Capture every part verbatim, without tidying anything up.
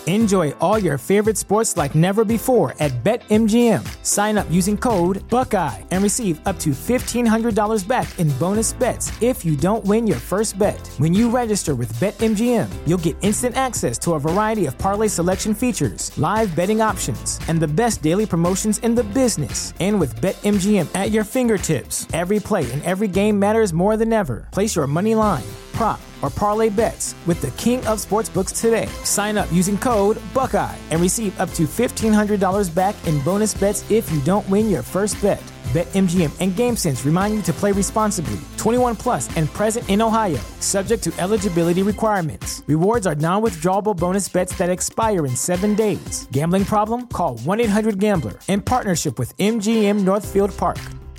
Enjoy all your favorite sports like never before at BetMGM. Sign up using code Buckeye and receive up to fifteen hundred dollars back in bonus bets if you don't win your first bet. When you register with BetMGM, you'll get instant access to a variety of parlay selection features, live betting options, and the best daily promotions in the business. And with BetMGM at your fingertips, every play and every game matters more than ever. Place your money line, prop, or parlay bets with the king of sportsbooks today. Sign up using code Buckeye and receive up to fifteen hundred dollars back in bonus bets if you don't win your first bet. BetMGM and GameSense remind you to play responsibly. twenty-one plus and present in Ohio, subject to eligibility requirements. Rewards are non-withdrawable bonus bets that expire in seven days. Gambling problem? Call one eight hundred gambler in partnership with M G M Northfield Park.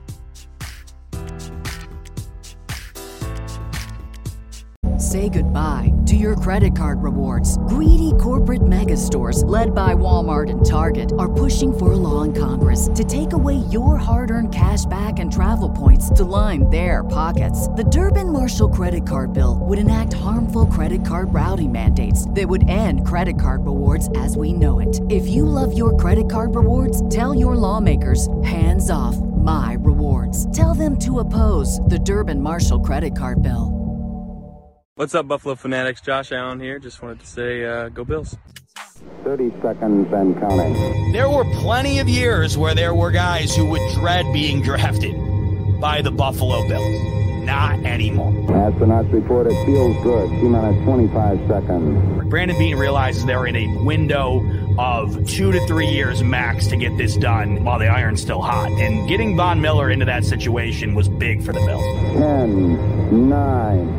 Say goodbye to your credit card rewards. Greedy corporate mega stores, led by Walmart and Target, are pushing for a law in Congress to take away your hard-earned cash back and travel points to line their pockets. The Durbin-Marshall credit card bill would enact harmful credit card routing mandates that would end credit card rewards as we know it. If you love your credit card rewards, tell your lawmakers, hands off my rewards. Tell them to oppose the Durbin-Marshall credit card bill. What's up, Buffalo Fanatics? Josh Allen here. Just wanted to say, uh, go Bills. thirty seconds and counting. There were plenty of years where there were guys who would dread being drafted by the Buffalo Bills. Not anymore. Astronauts report it feels good. T minus twenty-five seconds. Brandon Beane realizes they're in a window of two to three years max to get this done while the iron's still hot. And getting Von Miller into that situation was big for the Bills. Ten, nine.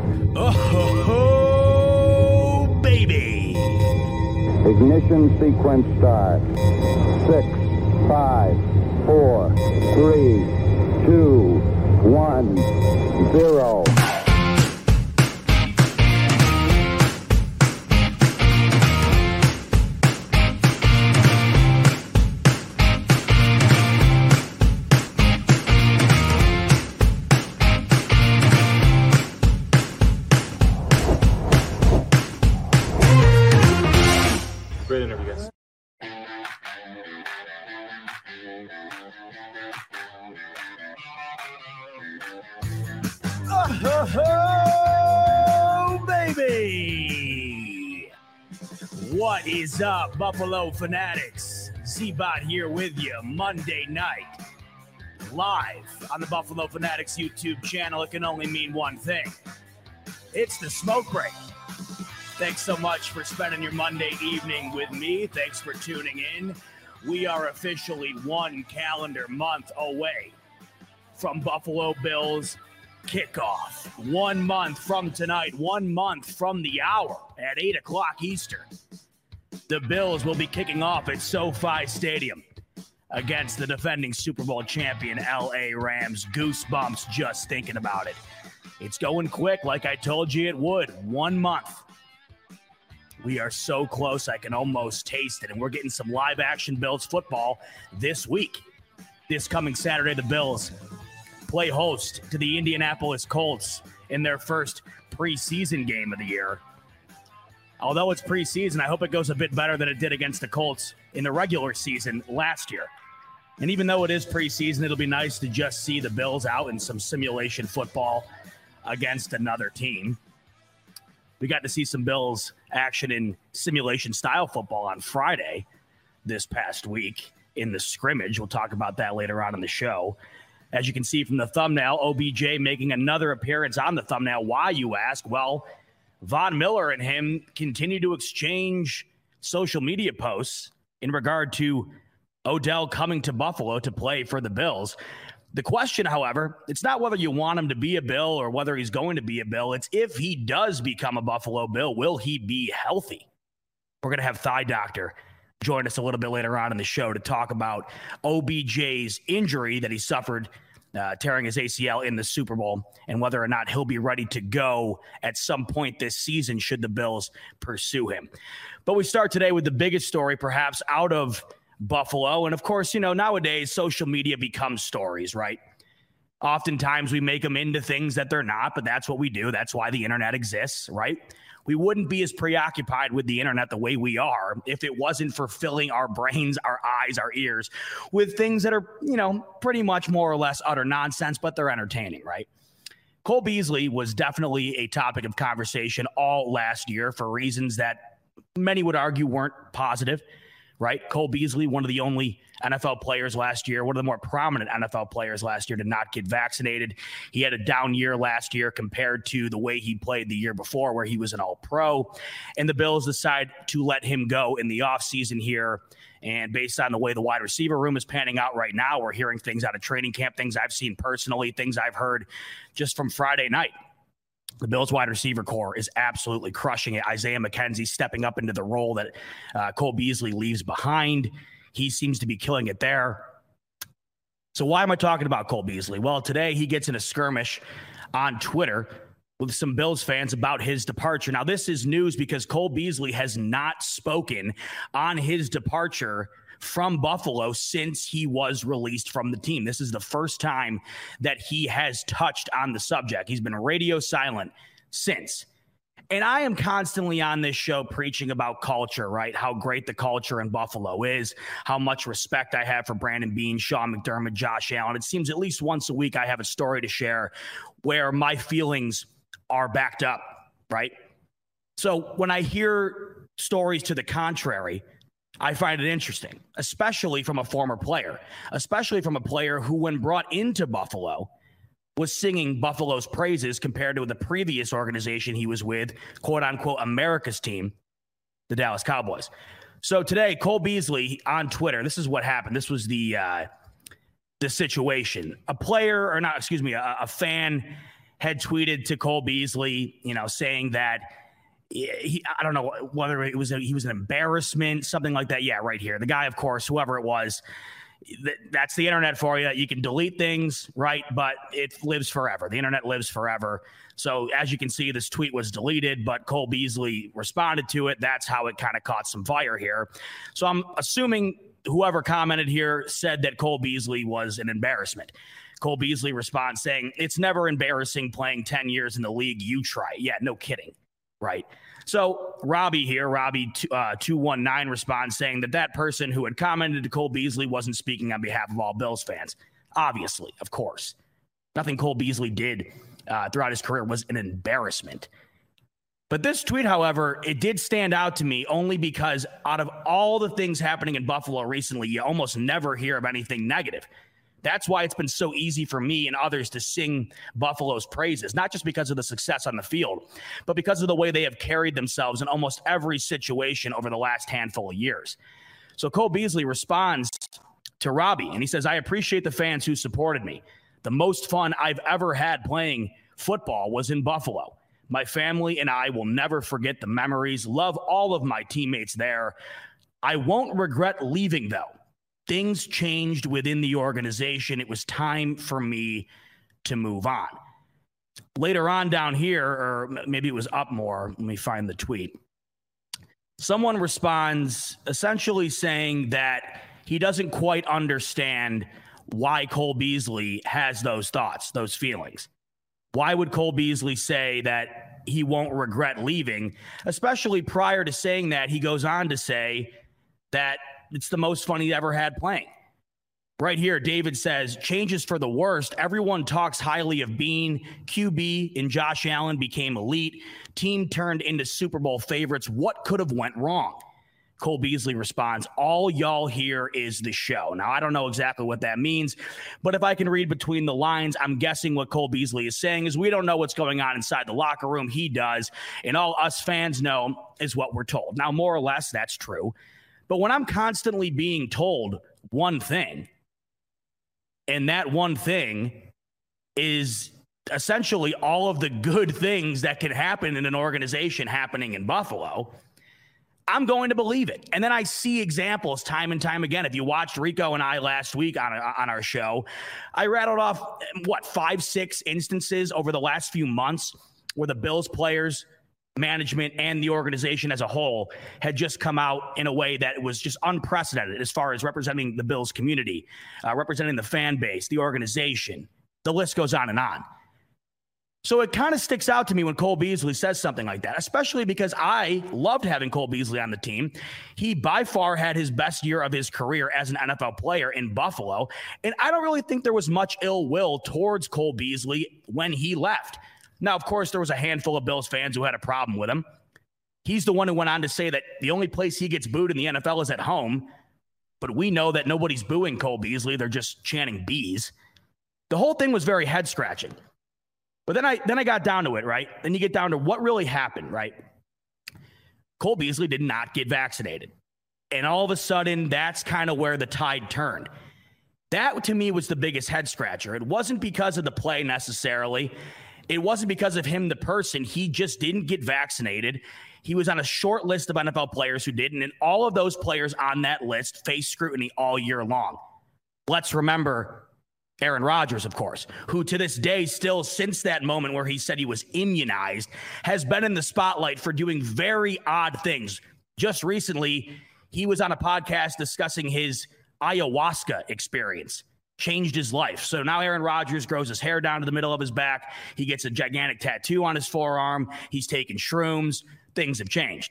Oh, baby. Ignition sequence start. Six, five, four, three, two, one, zero. Great interview, guys. Oh, baby. What is up, Buffalo Fanatics? Z-Bot here with you Monday night, live on the Buffalo Fanatics YouTube channel. It can only mean one thing. It's the smoke break. Thanks so much for spending your Monday evening with me. Thanks for tuning in. We are officially one calendar month away from Buffalo Bills kickoff. One month from tonight, one month from the hour at eight o'clock Eastern. The Bills will be kicking off at SoFi Stadium against the defending Super Bowl champion L A Rams. Goosebumps just thinking about it. It's going quick, like I told you it would. One month. We are so close, I can almost taste it. And we're getting some live action Bills football this week. This coming Saturday, the Bills play host to the Indianapolis Colts in their first preseason game of the year. Although it's preseason, I hope it goes a bit better than it did against the Colts in the regular season last year. And even though it is preseason, it'll be nice to just see the Bills out in some simulation football against another team. We got to see some Bills action in simulation style football on Friday this past week in the scrimmage. We'll talk about that later on in the show. As you can see from the thumbnail, O B J making another appearance on the thumbnail. Why, you ask? Well, Von Miller and him continue to exchange social media posts in regard to Odell coming to Buffalo to play for the Bills. The question, however, it's not whether you want him to be a Bill or whether he's going to be a Bill. It's if he does become a Buffalo Bill, will he be healthy? We're going to have Thigh Doctor join us a little bit later on in the show to talk about O B J's injury that he suffered uh, tearing his A C L in the Super Bowl and whether or not he'll be ready to go at some point this season should the Bills pursue him. But we start today with the biggest story perhaps out of Buffalo. And of course, you know, nowadays social media becomes stories, right? Oftentimes we make them into things that they're not, but that's what we do. That's why the internet exists, right? We wouldn't be as preoccupied with the internet the way we are if it wasn't for filling our brains, our eyes, our ears with things that are, you know, pretty much more or less utter nonsense, but they're entertaining, right? Cole Beasley was definitely a topic of conversation all last year for reasons that many would argue weren't positive, right? Cole Beasley, one of the only N F L players last year, one of the more prominent N F L players last year to not get vaccinated. He had a down year last year compared to the way he played the year before, where he was an all-pro. And the Bills decide to let him go in the offseason here. And based on the way the wide receiver room is panning out right now, we're hearing things out of training camp, things I've seen personally, things I've heard just from Friday night. The Bills wide receiver core is absolutely crushing it. Isaiah McKenzie stepping up into the role that uh, Cole Beasley leaves behind. He seems to be killing it there. So why am I talking about Cole Beasley? Well, today he gets in a skirmish on Twitter with some Bills fans about his departure. Now, this is news because Cole Beasley has not spoken on his departure from Buffalo since he was released from the team. This is the first time that he has touched on the subject. He's been radio silent since. And I am constantly on this show preaching about culture, right? How great the culture in Buffalo is, how much respect I have for Brandon Beane, Sean McDermott, Josh Allen. It seems at least once a week I have a story to share where my feelings are backed up, right? So when I hear stories to the contrary, I find it interesting, especially from a former player, especially from a player who, when brought into Buffalo, was singing Buffalo's praises compared to the previous organization he was with, quote unquote, America's team, the Dallas Cowboys. So today, Cole Beasley on Twitter, this is what happened. This was the, uh, the situation. A player, or not, excuse me, a, a fan had tweeted to Cole Beasley, you know, saying that he, I don't know whether it was, a, he was an embarrassment, something like that. Yeah, right here. The guy, of course, whoever it was, that's the internet for you. You can delete things, right? But it lives forever. The internet lives forever. So as you can see, this tweet was deleted, but Cole Beasley responded to it. That's how it kind of caught some fire here. So I'm assuming whoever commented here said that Cole Beasley was an embarrassment. Cole Beasley responds saying, "It's never embarrassing playing ten years in the league. You try." Yeah, no kidding. Right. So Robbie here, Robbie uh, two one nine responds saying that that person who had commented to Cole Beasley wasn't speaking on behalf of all Bills fans. Obviously, of course. Nothing Cole Beasley did uh, throughout his career was an embarrassment. But this tweet, however, it did stand out to me only because out of all the things happening in Buffalo recently, you almost never hear of anything negative. That's why it's been so easy for me and others to sing Buffalo's praises, not just because of the success on the field, but because of the way they have carried themselves in almost every situation over the last handful of years. So Cole Beasley responds to Robbie, and he says, "I appreciate the fans who supported me. The most fun I've ever had playing football was in Buffalo. My family and I will never forget the memories. Love all of my teammates there. I won't regret leaving, though. Things changed within the organization. It was time for me to move on." Later on down here, or maybe it was up more, let me find the tweet. Someone responds essentially saying that he doesn't quite understand why Cole Beasley has those thoughts, those feelings. Why would Cole Beasley say that he won't regret leaving? Especially prior to saying that, he goes on to say that it's the most fun he ever had playing. Right here, David says, "Changes for the worst. Everyone talks highly of Beane. Q B and Josh Allen became elite. Team turned into Super Bowl favorites. What could have went wrong?" Cole Beasley responds, "All y'all hear is the show." Now, I don't know exactly what that means, but if I can read between the lines, I'm guessing what Cole Beasley is saying is we don't know what's going on inside the locker room. He does. And all us fans know is what we're told. Now, more or less, that's true. But when I'm constantly being told one thing, and that one thing is essentially all of the good things that can happen in an organization happening in Buffalo, I'm going to believe it. And then I see examples time and time again. If you watched Rico and I last week on, on our show, I rattled off, what, five, six instances over the last few months where the Bills players, management, and the organization as a whole had just come out in a way that was just unprecedented as far as representing the Bills community, uh, representing the fan base, the organization, The list goes on and on. So it kind of sticks out to me when Cole Beasley says something like that, especially because I loved having Cole Beasley on the team. He by far had his best year of his career as an N F L player in Buffalo. And I don't really think there was much ill will towards Cole Beasley when he left. Now, of course, there was a handful of Bills fans who had a problem with him. He's the one who went on to say that the only place he gets booed in the N F L is at home. But we know that nobody's booing Cole Beasley. They're just chanting bees. The whole thing was very head-scratching. But then I then I got down to it, right? Then you get down to what really happened, right? Cole Beasley did not get vaccinated. And all of a sudden, that's kind of where the tide turned. That, to me, was the biggest head-scratcher. It wasn't because of the play necessarily. It wasn't because of him, the person. He just didn't get vaccinated. He was on a short list of N F L players who didn't, and all of those players on that list faced scrutiny all year long. Let's remember Aaron Rodgers, of course, who to this day still, since that moment where he said he was immunized, has been in the spotlight for doing very odd things. Just recently, he was on a podcast discussing his ayahuasca experience. Changed his life. So now Aaron Rodgers grows his hair down to the middle of his back. He gets a gigantic tattoo on his forearm. He's taking shrooms. Things have changed.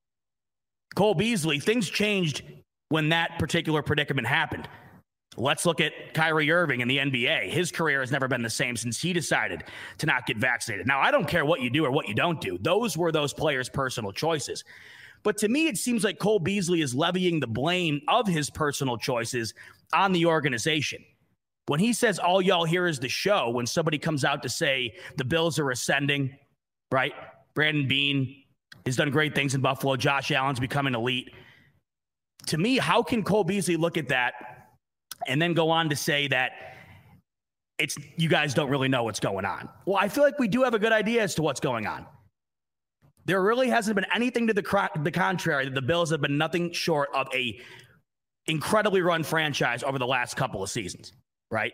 Cole Beasley, things changed when that particular predicament happened. Let's look at Kyrie Irving in the N B A. His career has never been the same since he decided to not get vaccinated. Now, I don't care what you do or what you don't do. Those were those players' personal choices. But to me, it seems like Cole Beasley is levying the blame of his personal choices on the organization. When he says all y'all hear is the show, when somebody comes out to say the Bills are ascending, right? Brandon Beane has done great things in Buffalo. Josh Allen's becoming elite. To me, how can Cole Beasley look at that and then go on to say that it's you guys don't really know what's going on? Well, I feel like we do have a good idea as to what's going on. There really hasn't been anything to the, the contrary. That the Bills have been nothing short of a incredibly run franchise over the last couple of seasons, right?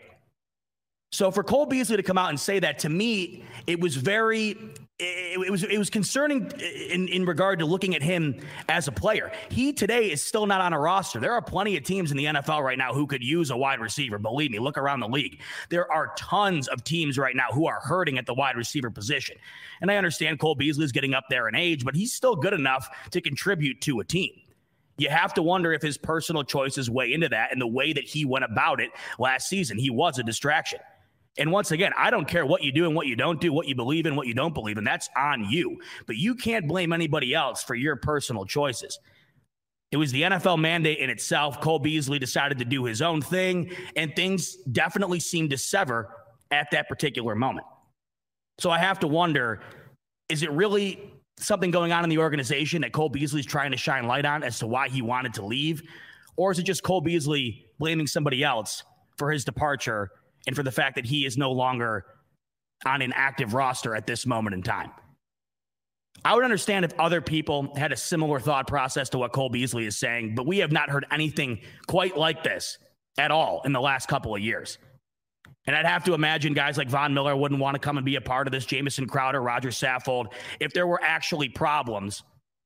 So for Cole Beasley to come out and say that, to me, it was very, it, it was it was concerning in, in regard to looking at him as a player. He today is still not on a roster. There are plenty of teams in the N F L right now who could use a wide receiver. Believe me, look around the league. There are tons of teams right now who are hurting at the wide receiver position. And I understand Cole Beasley is getting up there in age, but he's still good enough to contribute to a team. You have to wonder if his personal choices weigh into that and the way that he went about it last season. He was a distraction. And once again, I don't care what you do and what you don't do, what you believe in, what you don't believe in. That's on you. But you can't blame anybody else for your personal choices. It was the N F L mandate in itself. Cole Beasley decided to do his own thing, and things definitely seemed to sever at that particular moment. So I have to wonder, is it really something going on in the organization that Cole Beasley's trying to shine light on as to why he wanted to leave? Or is it just Cole Beasley blaming somebody else for his departure and for the fact that he is no longer on an active roster at this moment in time? I would understand if other people had a similar thought process to what Cole Beasley is saying, but we have not heard anything quite like this at all in the last couple of years. And I'd have to imagine guys like Von Miller wouldn't want to come and be a part of this, Jamison Crowder, Roger Saffold. If there were actually problems,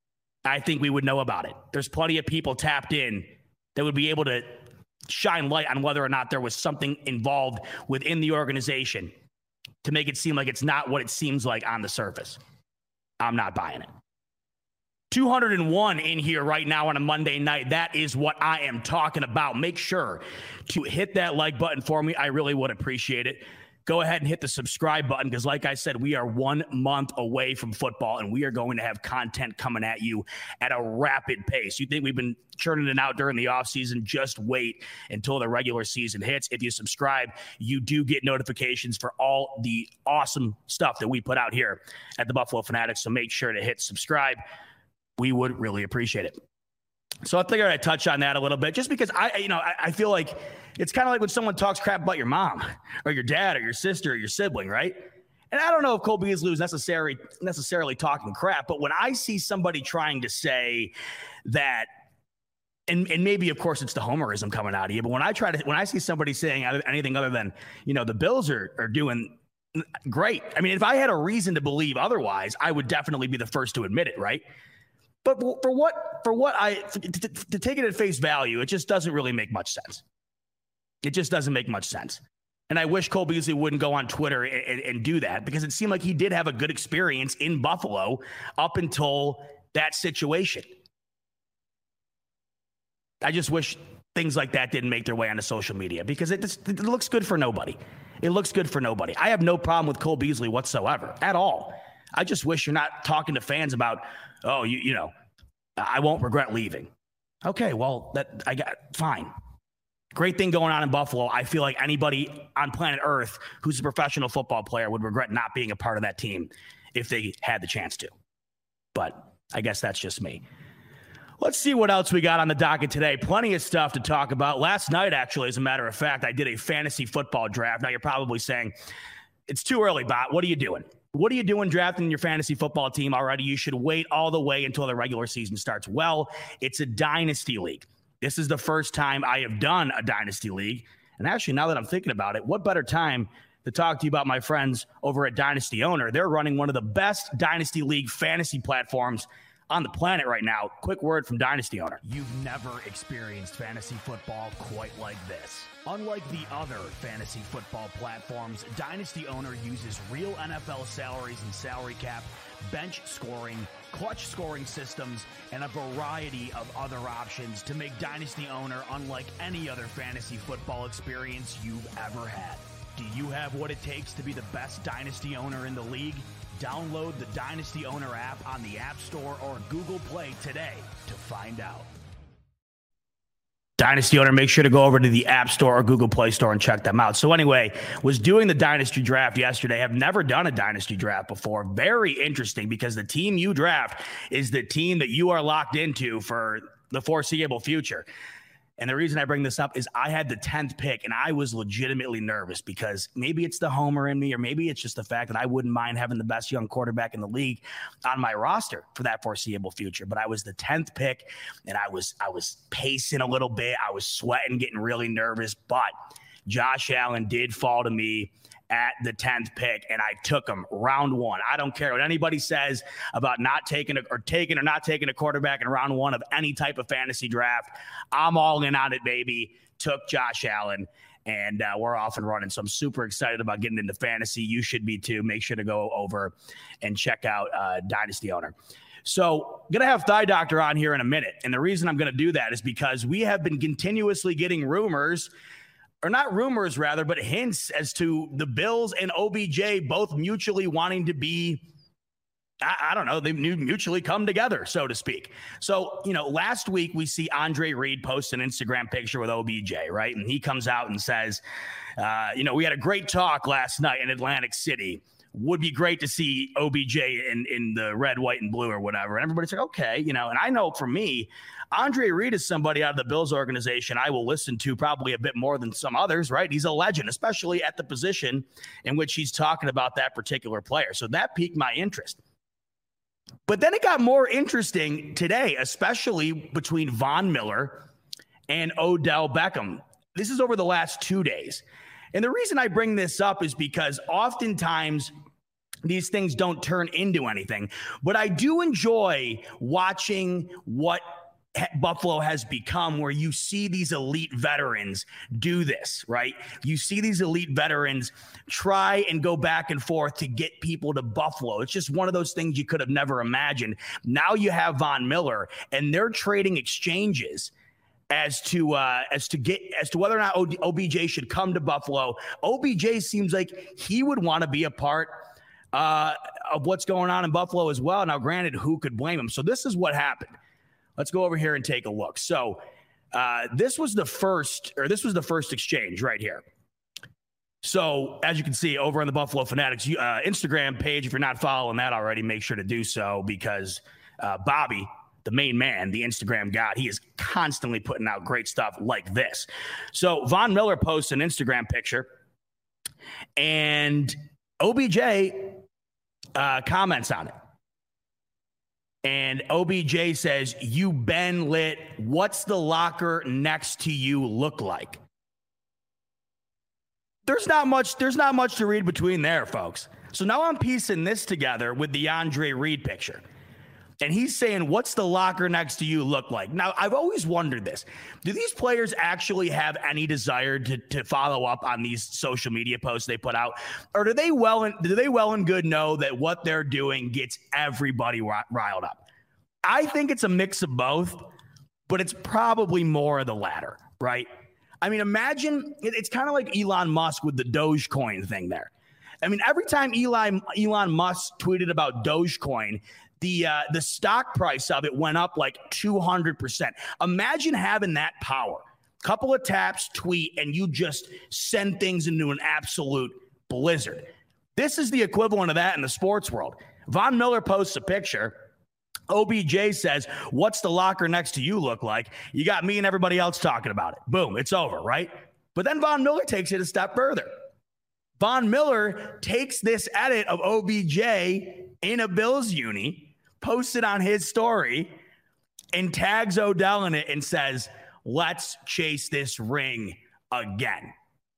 I think we would know about it. There's plenty of people tapped in that would be able to shine light on whether or not there was something involved within the organization to make it seem like it's not what it seems like on the surface. I'm not buying it. two hundred one in here right now on a Monday night. That is what I am talking about. Make sure to hit that like button for me. I really would appreciate it. Go ahead and hit the subscribe button because, like I said, we are one month away from football, and we are going to have content coming at you at a rapid pace. You think we've been churning it out during the offseason? Just wait until the regular season hits. If you subscribe, you do get notifications for all the awesome stuff that we put out here at the Buffalo Fanatics, so make sure to hit subscribe. We would really appreciate it. So I figured I'd touch on that a little bit just because I, you know, I, I feel like it's kind of like when someone talks crap about your mom or your dad or your sister or your sibling, right? And I don't know if Cole Beasley was necessarily, necessarily talking crap, but when I see somebody trying to say that, and, and maybe, of course, it's the homerism coming out of you, but when I try to, when I see somebody saying anything other than, you know, the Bills are, are doing great. I mean, if I had a reason to believe otherwise, I would definitely be the first to admit it, right? But for what, for what I, to, to, to take it at face value, it just doesn't really make much sense. It just doesn't make much sense. And I wish Cole Beasley wouldn't go on Twitter and, and, and do that, because it seemed like he did have a good experience in Buffalo up until that situation. I just wish things like that didn't make their way onto social media, because it, just, it looks good for nobody. It looks good for nobody. I have no problem with Cole Beasley whatsoever, at all. I just wish you're not talking to fans about, oh, you you know, I won't regret leaving. Okay, well, that I got fine. Great thing going on in Buffalo. I feel like anybody on planet Earth who's a professional football player would regret not being a part of that team if they had the chance to. But I guess that's just me. Let's see what else we got on the docket today. Plenty of stuff to talk about. Last night, actually, as a matter of fact, I did a fantasy football draft. Now, you're probably saying, it's too early, Bot. What are you doing? What are you doing drafting your fantasy football team already? You should wait all the way until the regular season starts. Well, it's a dynasty league. This is the first time I have done a dynasty league. And actually, now that I'm thinking about it, what better time to talk to you about my friends over at Dynasty Owner? They're running one of the best dynasty league fantasy platforms on the planet right now. Quick word from Dynasty Owner. You've never experienced fantasy football quite like this. Unlike the other fantasy football platforms, Dynasty Owner uses real N F L salaries and salary cap, bench scoring, clutch scoring systems, and a variety of other options to make Dynasty Owner unlike any other fantasy football experience you've ever had. Do you have what it takes to be the best Dynasty Owner in the league? Download the Dynasty Owner app on the App Store or Google Play today to find out. Dynasty Owner, make sure to go over to the App Store or Google Play Store and check them out. So anyway, was doing the Dynasty draft yesterday. I've never done a Dynasty draft before. Very interesting, because the team you draft is the team that you are locked into for the foreseeable future. And the reason I bring this up is I had the tenth pick, and I was legitimately nervous, because maybe it's the homer in me, or maybe it's just the fact that I wouldn't mind having the best young quarterback in the league on my roster for that foreseeable future. But I was the tenth pick, and I was I was pacing a little bit. I was sweating, getting really nervous. But Josh Allen did fall to me at the tenth pick, and I took him round one. I don't care what anybody says about not taking a, or taking or not taking a quarterback in round one of any type of fantasy draft. I'm all in on it, baby. Took Josh Allen, and uh, we're off and running. So I'm super excited about getting into fantasy. You should be too. Make sure to go over and check out uh, Dynasty Owner. So I'm going to have Thigh Doctor on here in a minute. And the reason I'm going to do that is because we have been continuously getting rumors, or not rumors rather, but hints as to the Bills and O B J both mutually wanting to be, I, I don't know, they mutually come together, so to speak. So, you know, last week we see Andre Reed post an Instagram picture with O B J, right? And he comes out and says, uh, you know, we had a great talk last night in Atlantic City. Would be great to see O B J in, in the red, white, and blue or whatever. And everybody's like, okay, you know, and I know for me, Andre Reed is somebody out of the Bills organization I will listen to probably a bit more than some others, right? He's a legend, especially at the position in which he's talking about that particular player. So that piqued my interest. But then it got more interesting today, especially between Von Miller and Odell Beckham. This is over the last two days. And the reason I bring this up is because oftentimes these things don't turn into anything. But I do enjoy watching what Buffalo has become, where you see these elite veterans do this, right? You see these elite veterans try and go back and forth to get people to Buffalo. It's just one of those things you could have never imagined. Now you have Von Miller, and they're trading exchanges as to uh, as to get as to whether or not O B J should come to Buffalo. O B J seems like he would want to be a part uh, of what's going on in Buffalo as well. Now, granted, who could blame him? So this is what happened. Let's go over here and take a look. So uh, this was the first, or this was the first exchange right here. So as you can see over on the Buffalo Fanatics uh, Instagram page, if you're not following that already, make sure to do so, because uh, Bobby, the main man, the Instagram god, he is constantly putting out great stuff like this. So Von Miller posts an Instagram picture, and O B J uh, comments on it. And O B J says, "You been lit. What's the locker next to you look like?" There's not much, there's not much to read between there, folks. So now I'm piecing this together with the Andre Reed picture. And he's saying, what's the locker next to you look like? Now, I've always wondered this. Do these players actually have any desire to, to follow up on these social media posts they put out? Or do they well and, do they well and good know that what they're doing gets everybody riled up? I think it's a mix of both, but it's probably more of the latter, right? I mean, imagine, it's kind of like Elon Musk with the Dogecoin thing there. I mean, every time Elon, Elon Musk tweeted about Dogecoin, The uh, the stock price of it went up like two hundred percent. Imagine having that power. Couple of taps, tweet, and you just send things into an absolute blizzard. This is the equivalent of that in the sports world. Von Miller posts a picture. O B J says, what's the locker next to you look like? You got me and everybody else talking about it. Boom, it's over, right? But then Von Miller takes it a step further. Von Miller takes this edit of O B J in a Bills uni, posts it on his story, and tags Odell in it and says, let's chase this ring again.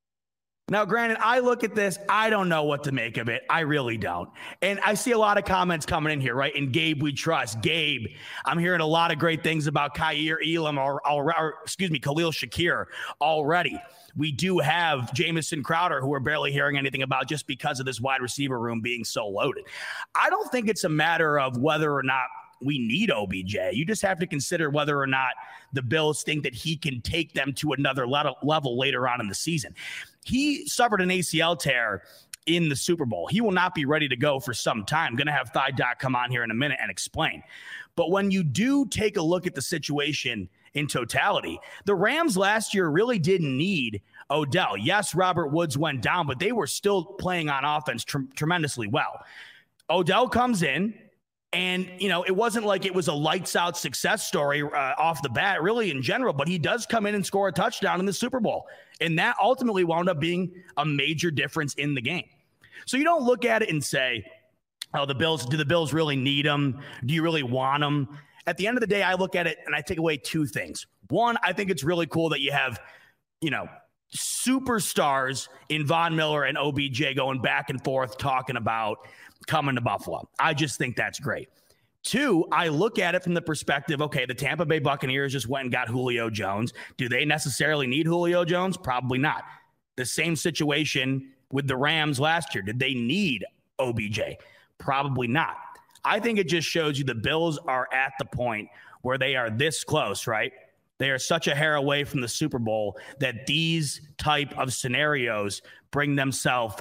Now, granted, I look at this, I don't know what to make of it. I really don't. And I see a lot of comments coming in here, right? And Gabe, we trust. Gabe, I'm hearing a lot of great things about Kaiir Elam or, or, or excuse me, Khalil Shakir already. We do have Jamison Crowder, who we're barely hearing anything about just because of this wide receiver room being so loaded. I don't think it's a matter of whether or not we need O B J. You just have to consider whether or not the Bills think that he can take them to another level later on in the season. He suffered an A C L tear in the Super Bowl. He will not be ready to go for some time. Going to have Thigh Doc come on here in a minute and explain. But when you do take a look at the situation in totality, the Rams last year really didn't need Odell. Yes, Robert Woods went down, but they were still playing on offense tr- tremendously well. Odell comes in, and, you know, it wasn't like it was a lights out success story uh, off the bat, really, in general, but he does come in and score a touchdown in the Super Bowl. And that ultimately wound up being a major difference in the game. So you don't look at it and say, oh, the Bills, do the Bills really need him? Do you really want him? At the end of the day, I look at it and I take away two things. One, I think it's really cool that you have, you know, superstars in Von Miller and O B J going back and forth talking about coming to Buffalo. I just think that's great. Two, I look at it from the perspective, okay, the Tampa Bay Buccaneers just went and got Julio Jones. Do they necessarily need Julio Jones? Probably not. The same situation with the Rams last year. Did they need O B J? Probably not. I think it just shows you the Bills are at the point where they are this close, right? They are such a hair away from the Super Bowl that these type of scenarios bring themselves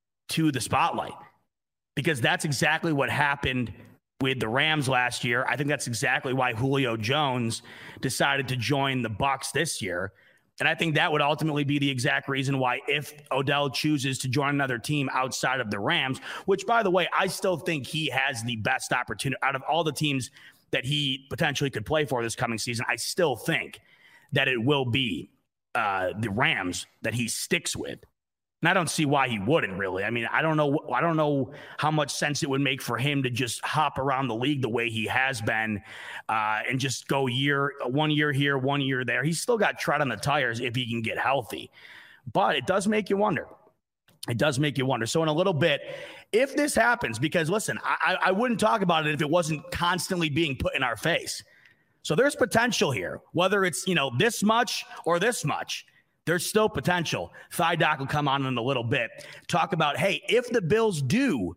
to the spotlight, because that's exactly what happened with the Rams last year. I think that's exactly why Julio Jones decided to join the Bucs this year. And I think that would ultimately be the exact reason why, if Odell chooses to join another team outside of the Rams, which, by the way, I still think he has the best opportunity out of all the teams that he potentially could play for this coming season. I still think that it will be uh, the Rams that he sticks with. And I don't see why he wouldn't, really. I mean, I don't know. I don't know how much sense it would make for him to just hop around the league the way he has been uh, and just go year, one year here, one year there. He's still got tread on the tires if he can get healthy. But it does make you wonder. It does make you wonder. So in a little bit, if this happens, because listen, I, I wouldn't talk about it if it wasn't constantly being put in our face. So there's potential here, whether it's, you know, this much or this much. There's still potential. Thigh Doc will come on in a little bit. Talk about, hey, if the Bills do,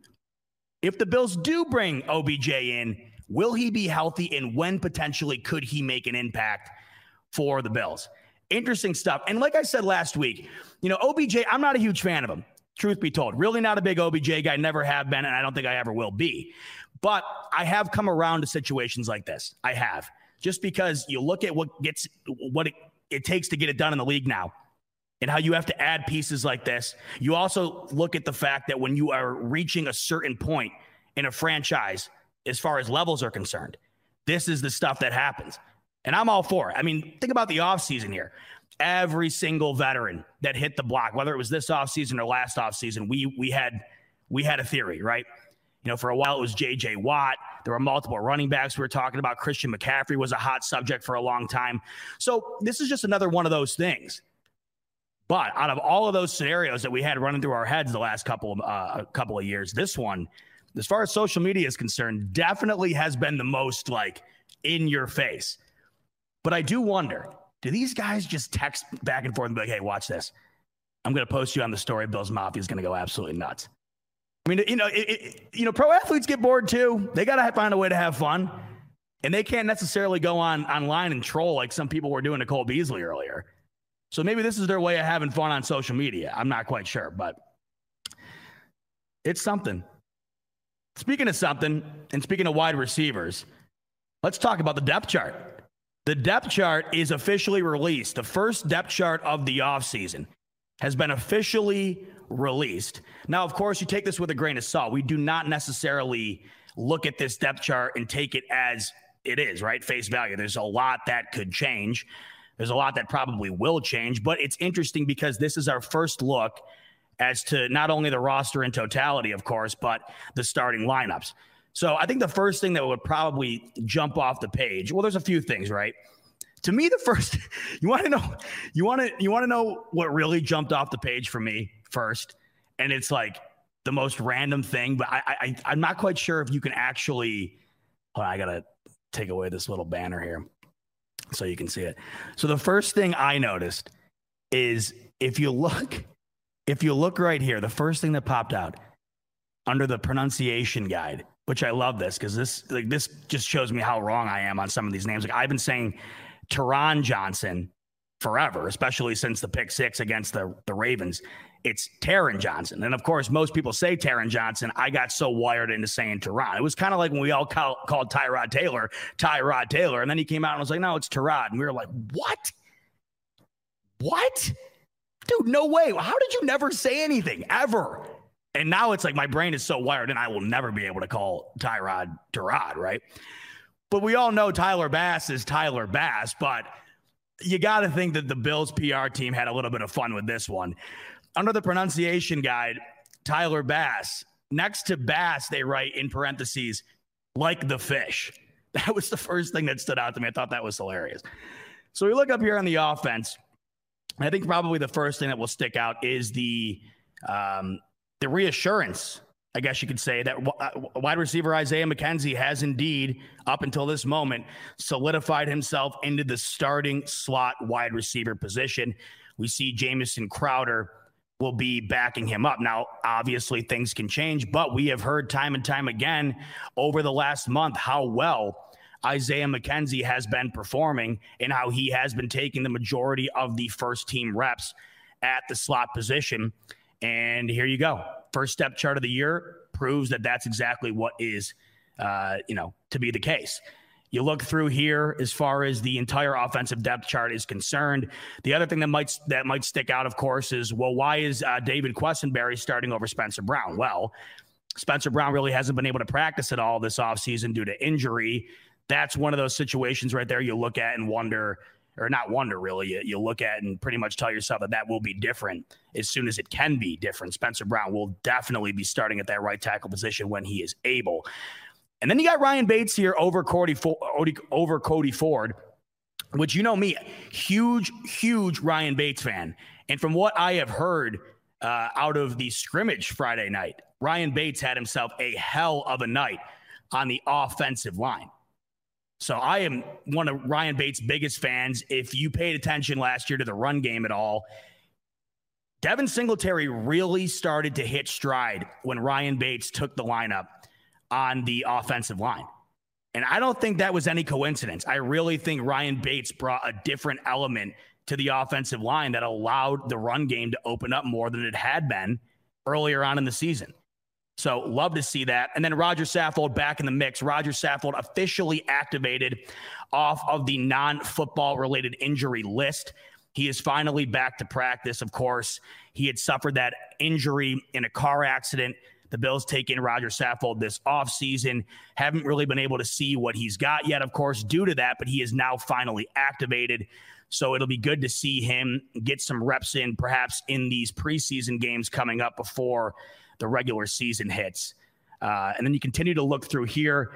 if the Bills do bring O B J in, will he be healthy, and when potentially could he make an impact for the Bills? Interesting stuff. And like I said last week, you know, O B J, I'm not a huge fan of him, truth be told. Really not a big O B J guy, never have been, and I don't think I ever will be. But I have come around to situations like this. I have. Just because you look at what gets what it, it takes to get it done in the league now, and how you have to add pieces like this. You also look at the fact that when you are reaching a certain point in a franchise, as far as levels are concerned, this is the stuff that happens. And I'm all for it. I mean, think about the offseason here. Every single veteran that hit the block, whether it was this offseason or last offseason, we we had we had a theory, right? You know, for a while it was J J Watt. There were multiple running backs we were talking about. Christian McCaffrey was a hot subject for a long time. So this is just another one of those things. But out of all of those scenarios that we had running through our heads the last couple of uh, couple of years, this one as far as social media is concerned, definitely has been the most like in your face. But I do wonder, do these guys just text back and forth and be like, hey, watch this. I'm going to post you on the story. Bills Mafia is going to go absolutely nuts. I mean, you know, it, it, you know, pro athletes get bored too. They got to find a way to have fun. And they can't necessarily go on online and troll like some people were doing to Cole Beasley earlier. So maybe this is their way of having fun on social media. I'm not quite sure, but it's something. Speaking of something, and speaking of wide receivers, let's talk about the depth chart. The depth chart is officially released. The first depth chart of the offseason has been officially released. Now, of course, you take this with a grain of salt. We do not necessarily look at this depth chart and take it as it is, right? Face value. There's a lot that could change. There's a lot that probably will change, but it's interesting because this is our first look as to not only the roster in totality, of course, but the starting lineups. So I think the first thing that would probably jump off the page, well, there's a few things, right? To me, the first, you want to know, you want to, you want to know what really jumped off the page for me first. And it's like the most random thing, but I, I, I'm not quite sure if you can actually, hold on, I got to take away this little banner here so you can see it. So the first thing I noticed is if you look, if you look right here, the first thing that popped out under the pronunciation guide, which I love this because this, like, this just shows me how wrong I am on some of these names. Like I've been saying Taron Johnson forever, especially since the pick six against the, the Ravens. It's Taron Johnson. And of course, most people say Taron Johnson. I got so wired into saying Taron. It was kind of like when we all call, called Tyrod Taylor, Tyrod Taylor. And then he came out and was like, no, it's Tyrod. And we were like, what? What? Dude, no way. How did you never say anything ever? And now it's like my brain is so wired and I will never be able to call Tyrod Tyrod, right? But we all know Tyler Bass is Tyler Bass, but you got to think that the Bills P R team had a little bit of fun with this one. Under the pronunciation guide, Tyler Bass, next to Bass, they write in parentheses, like the fish. That was the first thing that stood out to me. I thought that was hilarious. So we look up here on the offense. I think probably the first thing that will stick out is the um, the reassurance, I guess you could say, that w- wide receiver Isaiah McKenzie has indeed, up until this moment, solidified himself into the starting slot wide receiver position. We see Jamison Crowder will be backing him up. Now, obviously, things can change, but we have heard time and time again over the last month how well Isaiah McKenzie has been performing and how he has been taking the majority of the first team reps at the slot position. And here you go. First step chart of the year proves that that's exactly what is, uh, you know, to be the case. You look through here as far as the entire offensive depth chart is concerned. The other thing that might that might stick out, of course, is, well, why is uh, David Quessenberry starting over Spencer Brown? Well, Spencer Brown really hasn't been able to practice at all this offseason due to injury. That's one of those situations right there you look at and wonder, or not wonder really, you, you look at and pretty much tell yourself that that will be different as soon as it can be different. Spencer Brown will definitely be starting at that right tackle position when he is able. And then you got Ryan Bates here over Cody, over Cody Ford, which, you know me, huge, huge Ryan Bates fan. And from what I have heard uh, out of the scrimmage Friday night, Ryan Bates had himself a hell of a night on the offensive line. So I am one of Ryan Bates' biggest fans. If you paid attention last year to the run game at all, Devin Singletary really started to hit stride when Ryan Bates took the lineup on the offensive line. And I don't think that was any coincidence. I really think Ryan Bates brought a different element to the offensive line that allowed the run game to open up more than it had been earlier on in the season. So love to see that. And then Roger Saffold back in the mix. Roger Saffold officially activated off of the non-football related injury list. He is finally back to practice. Of course, he had suffered that injury in a car accident. The Bills take in Roger Saffold this offseason. Haven't really been able to see what he's got yet, of course, due to that, but he is now finally activated. So it'll be good to see him get some reps in, perhaps in these preseason games coming up before the regular season hits. Uh, and then you continue to look through here.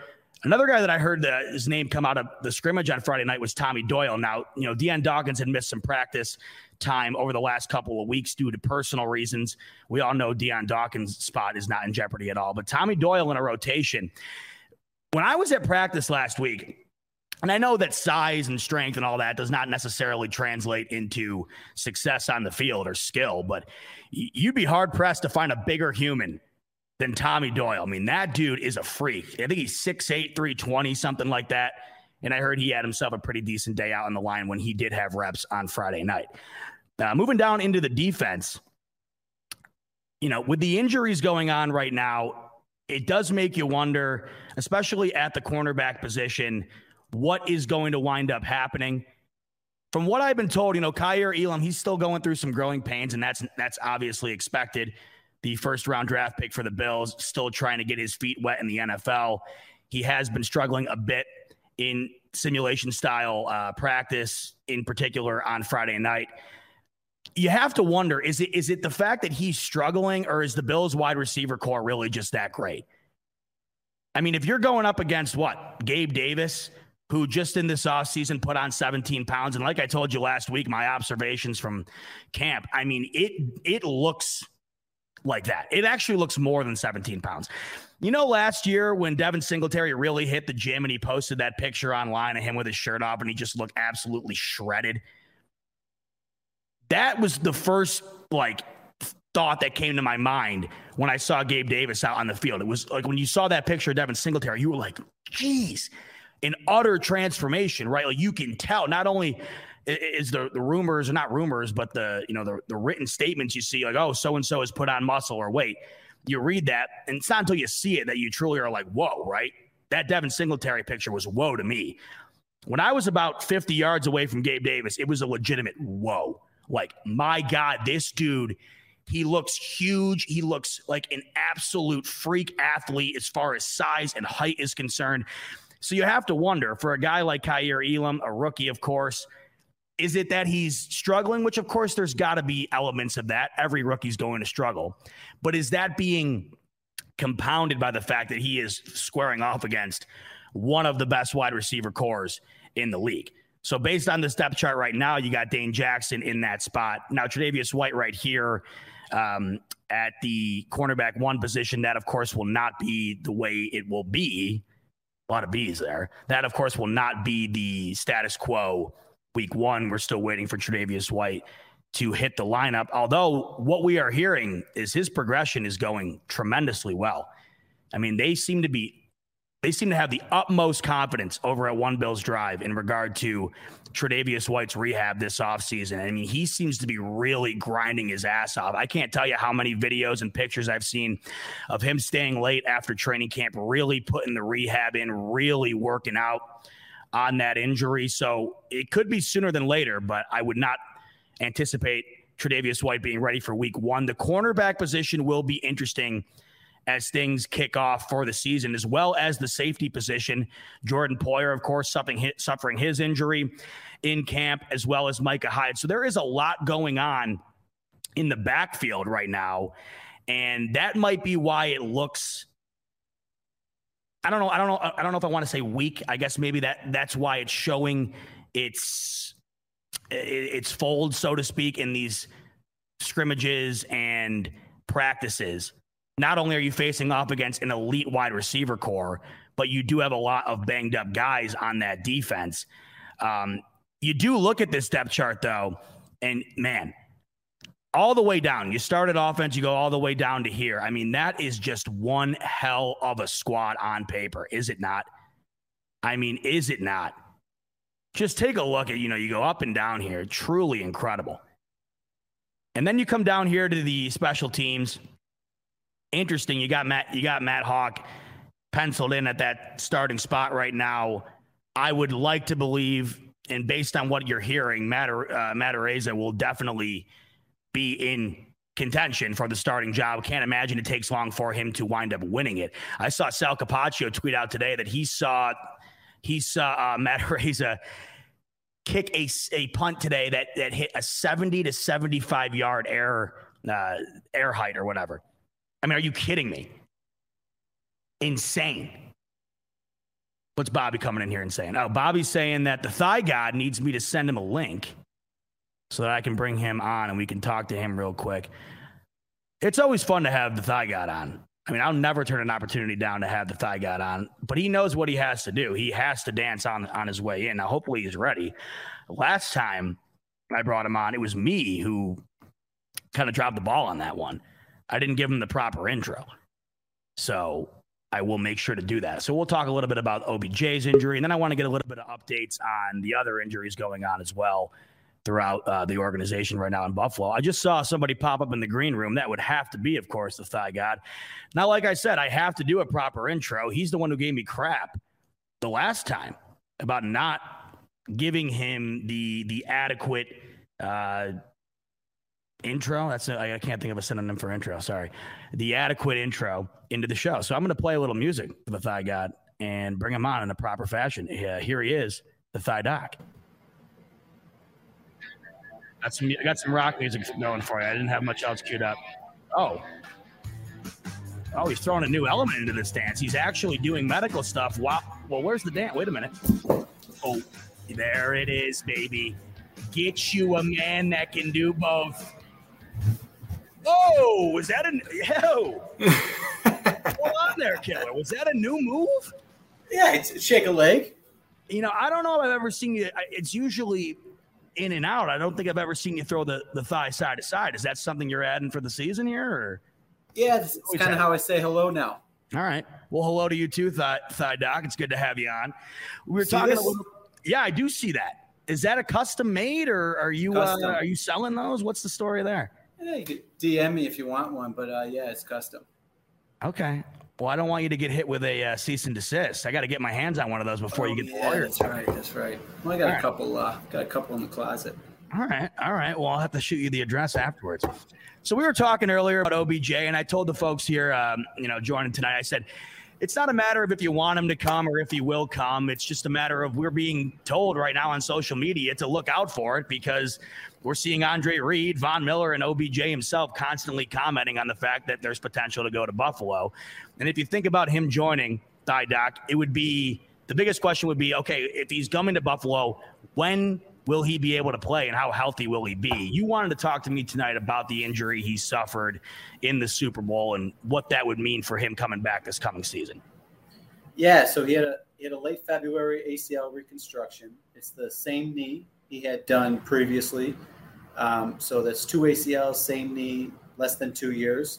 Another guy that I heard the, his name come out of the scrimmage on Friday night was Tommy Doyle. Now, you know, Deion Dawkins had missed some practice time over the last couple of weeks due to personal reasons. We all know Deion Dawkins' spot is not in jeopardy at all. But Tommy Doyle in a rotation. When I was at practice last week, and I know that size and strength and all that does not necessarily translate into success on the field or skill, but you'd be hard-pressed to find a bigger human than Tommy Doyle. I mean, that dude is a freak. I think he's six eight, three twenty, something like that. And I heard he had himself a pretty decent day out on the line when he did have reps on Friday night. Uh, moving down into the defense, you know, with the injuries going on right now, it does make you wonder, especially at the cornerback position, what is going to wind up happening. From what I've been told, you know, Kaiir Elam, he's still going through some growing pains, and that's that's obviously expected. The first round draft pick for the Bills, still trying to get his feet wet in the N F L. He has been struggling a bit in simulation style uh, practice, in particular on Friday night. You have to wonder, is it is it the fact that he's struggling, or is the Bills wide receiver core really just that great? I mean, if you're going up against what? Gabe Davis, who just in this offseason put on seventeen pounds. And like I told you last week, my observations from camp, I mean, it it looks like that. It actually looks more than seventeen pounds. You know, last year when Devin Singletary really hit the gym and he posted that picture online of him with his shirt off and he just looked absolutely shredded. That was the first, like, thought that came to my mind when I saw Gabe Davis out on the field. It was like when you saw that picture of Devin Singletary, you were like, geez, an utter transformation, right? Like, you can tell not only is the, the rumors, or not rumors, but the, you know, the, the written statements you see, like, oh, so-and-so has put on muscle or weight. You read that, and it's not until you see it that you truly are like, whoa, right? That Devin Singletary picture was whoa to me. When I was about fifty yards away from Gabe Davis, it was a legitimate whoa. Like, my God, this dude, he looks huge. He looks like an absolute freak athlete as far as size and height is concerned. So you have to wonder, for a guy like Kaiir Elam, a rookie, of course, is it that he's struggling? Which, of course, there's got to be elements of that. Every rookie's going to struggle. But is that being compounded by the fact that he is squaring off against one of the best wide receiver cores in the league? So based on this depth chart right now, you got Dane Jackson in that spot. Now, Tre'Davious White right here um, at the cornerback one position. That, of course, will not be the way it will be. A lot of B's there. That, of course, will not be the status quo week one. We're still waiting for Tre'Davious White to hit the lineup. Although what we are hearing is his progression is going tremendously well. I mean, they seem to be, they seem to have the utmost confidence over at One Bills Drive in regard to Tre'Davious White's rehab this offseason. I mean, he seems to be really grinding his ass off. I can't tell you how many videos and pictures I've seen of him staying late after training camp, really putting the rehab in, really working out on that injury. So it could be sooner than later, but I would not anticipate Tre'Davious White being ready for week one. The cornerback position will be interesting as things kick off for the season, as well as the safety position. Jordan Poyer, of course, suffering, suffering his injury in camp, as well as Micah Hyde. So there is a lot going on in the backfield right now, and that might be why it looks, I don't know, I don't know, I don't know if I want to say weak. I guess maybe that that's why it's showing its its fold, so to speak, in these scrimmages and practices. Not only are you facing off against an elite wide receiver core, but you do have a lot of banged up guys on that defense. Um, you do look at this depth chart, though, and man, all the way down. You start at offense, you go all the way down to here. I mean, that is just one hell of a squad on paper, is it not? I mean, is it not? Just take a look at, you know, you go up and down here. Truly incredible. And then you come down here to the special teams. Interesting. You got Matt, you got Matt Hawk penciled in at that starting spot right now. I would like to believe, and based on what you're hearing, Matt, uh, Matt Araiza will definitely be in contention for the starting job. Can't imagine it takes long for him to wind up winning it. I saw Sal Capaccio tweet out today that he saw he saw uh, Matt Araiza kick a, a punt today that that hit a seventy to seventy-five yard air uh, air height or whatever. I mean, are you kidding me? Insane. What's Bobby coming in here and saying? Oh, Bobby's saying that the Thigh God needs me to send him a link so that I can bring him on and we can talk to him real quick. It's always fun to have the Thigh God on. I mean, I'll never turn an opportunity down to have the Thigh God on, but he knows what he has to do. He has to dance on, on his way in. Now, hopefully he's ready. Last time I brought him on, it was me who kind of dropped the ball on that one. I didn't give him the proper intro. So I will make sure to do that. So we'll talk a little bit about O B J's injury, and then I want to get a little bit of updates on the other injuries going on as well throughout uh, the organization right now in Buffalo. I just saw somebody pop up in the green room. That would have to be, of course, the Thigh God. Now, like I said, I have to do a proper intro. He's the one who gave me crap the last time about not giving him the the adequate uh, intro. That's a, I can't think of a synonym for intro. Sorry. The adequate intro into the show. So I'm going to play a little music for the Thigh God and bring him on in a proper fashion. Uh, here he is, the Thigh Doc. Got some, I got some rock music going for you. I didn't have much else queued up. Oh. Oh, he's throwing a new element into this dance. He's actually doing medical stuff. Wow. Well, where's the dance? Wait a minute. Oh, there it is, baby. Get you a man that can do both. Oh, was that a yo? What's going on there, Killer? Was that a new move? Yeah, it's shake a leg. You know, I don't know if I've ever seen you. It's usually in and out. I don't think I've ever seen you throw the, the thigh side to side. Is that something you're adding for the season here? Or yeah, it's kind of how I say hello now. All right. Well, hello to you too, Thigh, Thigh Doc. It's good to have you on. We were See talking this? a little. Yeah, I do see that. Is that a custom made, or are you uh, are you selling those? What's the story there? Yeah, you could D M me if you want one, but uh, yeah, it's custom. Okay. Well, I don't want you to get hit with a uh, cease and desist. I got to get my hands on one of those before oh, you get yeah, the lawyer. That's right. That's right. Well, I got All a right. couple. Uh, got a couple in the closet. All right. All right. Well, I'll have to shoot you the address afterwards. So we were talking earlier about O B J, and I told the folks here, um, you know, joining tonight, I said, it's not a matter of if you want him to come or if he will come. It's just a matter of we're being told right now on social media to look out for it because we're seeing Andre Reed, Von Miller, and O B J himself constantly commenting on the fact that there's potential to go to Buffalo. And if you think about him joining Thigh Doc, it would be the biggest question would be, okay, if he's coming to Buffalo, when will he be able to play and how healthy will he be? You wanted to talk to me tonight about the injury he suffered in the Super Bowl and what that would mean for him coming back this coming season. Yeah, so he had a he had a late February A C L reconstruction. It's the same knee he had done previously. Um, so that's two A C Ls, same knee, less than two years.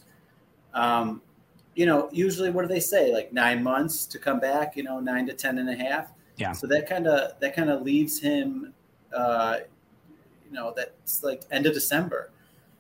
Um, you know, usually what do they say? Like nine months to come back, you know, nine to ten and a half. Yeah. So that kind of that kind of leaves him Uh, you know, that's like end of December.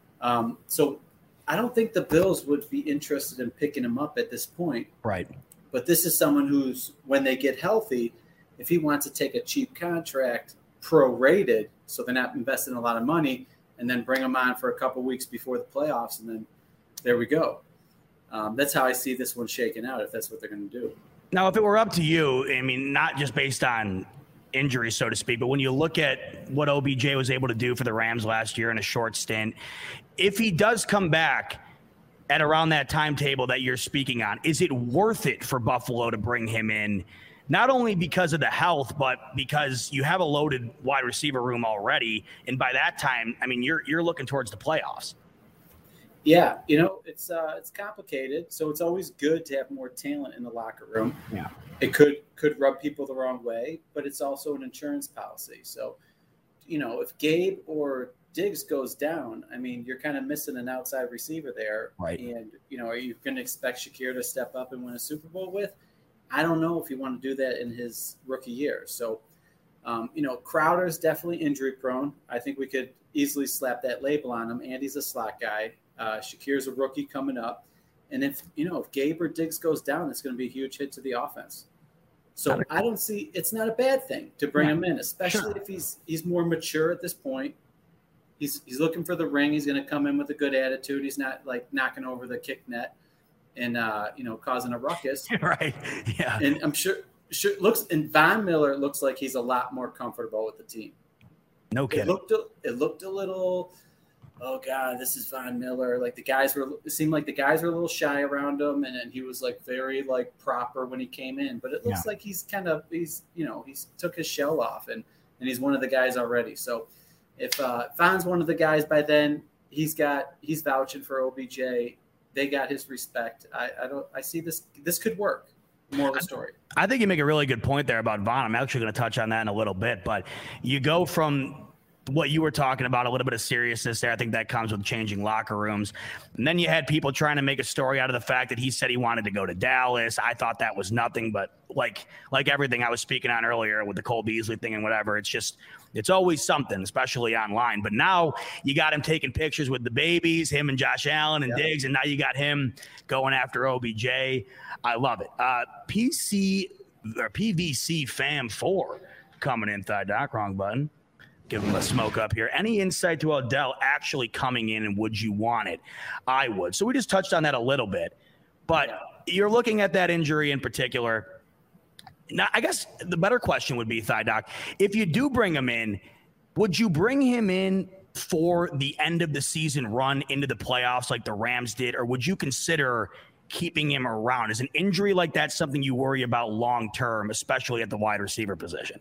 Um, so I don't think the Bills would be interested in picking him up at this point. Right. But this is someone who's, when they get healthy, if he wants to take a cheap contract, prorated, so they're not investing a lot of money, and then bring him on for a couple weeks before the playoffs, and then there we go. Um, that's how I see this one shaking out, if that's what they're going to do. Now, if it were up to you, I mean, not just based on injury, so to speak, but when you look at what O B J was able to do for the Rams last year in a short stint, if he does come back at around that timetable that you're speaking on, is it worth it for Buffalo to bring him in, not only because of the health, but because you have a loaded wide receiver room already, and by that time, I mean, you're you're looking towards the playoffs. Yeah, you know, it's uh, it's complicated, so it's always good to have more talent in the locker room. Yeah. It could could rub people the wrong way, but it's also an insurance policy. So, you know, if Gabe or Diggs goes down, I mean, you're kind of missing an outside receiver there. Right. And, you know, are you going to expect Shakir to step up and win a Super Bowl with? I don't know if you want to do that in his rookie year. So, um, you know, Crowder's definitely injury prone. I think we could easily slap that label on him. Andy's a slot guy. Uh, Shakir's a rookie coming up. And if, you know, if Gabe or Diggs goes down, it's going to be a huge hit to the offense. So I don't see – it's not a bad thing to bring yeah. him in, especially sure. if he's he's more mature at this point. He's he's looking for the ring. He's going to come in with a good attitude. He's not, like, knocking over the kick net and, uh, you know, causing a ruckus. Right, yeah. And I'm sure, sure – looks – and Von Miller looks like he's a lot more comfortable with the team. No kidding. It looked a, it looked a little – oh God, this is Von Miller. Like the guys were, it seemed like the guys were a little shy around him, and, and he was like very like proper when he came in. But it looks yeah. like he's kind of he's you know he's took his shell off, and and he's one of the guys already. So if uh, Von's one of the guys by then, he's got he's vouching for O B J. They got his respect. I, I don't. I see this. This could work. More of the story. I think you make a really good point there about Von. I'm actually going to touch on that in a little bit, but you go from what you were talking about, a little bit of seriousness there. I think that comes with changing locker rooms. And then you had people trying to make a story out of the fact that he said he wanted to go to Dallas. I thought that was nothing, but like like everything I was speaking on earlier with the Cole Beasley thing and whatever, it's just, it's always something, especially online. But now you got him taking pictures with the babies, him and Josh Allen and yeah. Diggs, and now you got him going after O B J. I love it. Uh, P C or P V C Fam four coming in, Thigh Doc, wrong button. Give him a smoke up here. Any insight to Odell actually coming in, and would you want it? I would. So we just touched on that a little bit. But you're looking at that injury in particular. Now, I guess the better question would be, Thigh Doc, if you do bring him in, would you bring him in for the end of the season run into the playoffs like the Rams did, or would you consider keeping him around? Is an injury like that something you worry about long-term, especially at the wide receiver position?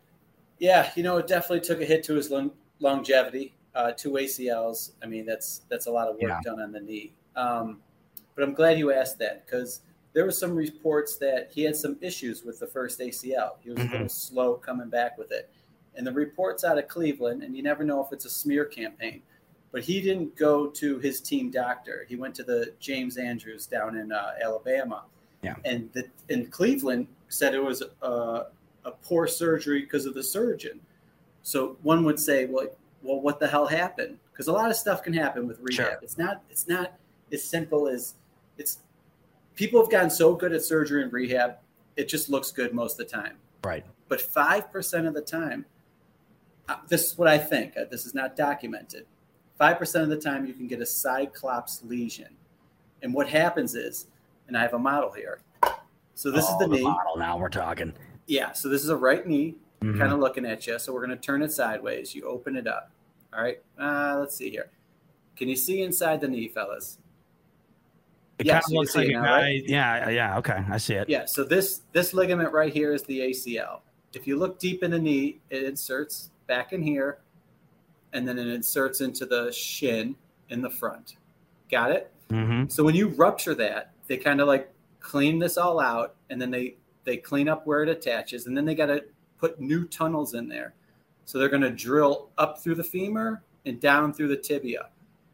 Yeah, you know, it definitely took a hit to his long- longevity. Uh, two A C Ls. I mean, that's that's a lot of work yeah. done on the knee. Um, but I'm glad you asked that, because there were some reports that he had some issues with the first A C L. He was mm-hmm. a little slow coming back with it. And the reports out of Cleveland, and you never know if it's a smear campaign, but he didn't go to his team doctor. He went to the James Andrews down in uh, Alabama. Yeah. And the, and Cleveland said it was uh, a poor surgery because of the surgeon. So one would say, well, well, what the hell happened? Because a lot of stuff can happen with rehab. Sure. It's not it's not as simple as it's. People have gotten so good at surgery and rehab, it just looks good most of the time. Right. But five percent of the time, uh, this is what I think. Uh, this is not documented. Five percent of the time, you can get a cyclops lesion, and what happens is, and I have a model here. So this oh, is the, the knee. Model now we're talking. Yeah, so this is a right knee, mm-hmm. kind of looking at you. So we're going to turn it sideways. You open it up. All right. Uh, let's see here. Can you see inside the knee, fellas? It yes, kind of looks like a now, guy. right? Yeah, yeah. Okay, I see it. Yeah. So this this ligament right here is the A C L. If you look deep in the knee, it inserts back in here, and then it inserts into the shin in the front. Got it? Mm-hmm. So when you rupture that, they kind of like clean this all out, and then they they clean up where it attaches, and then they got to put new tunnels in there. So they're going to drill up through the femur and down through the tibia.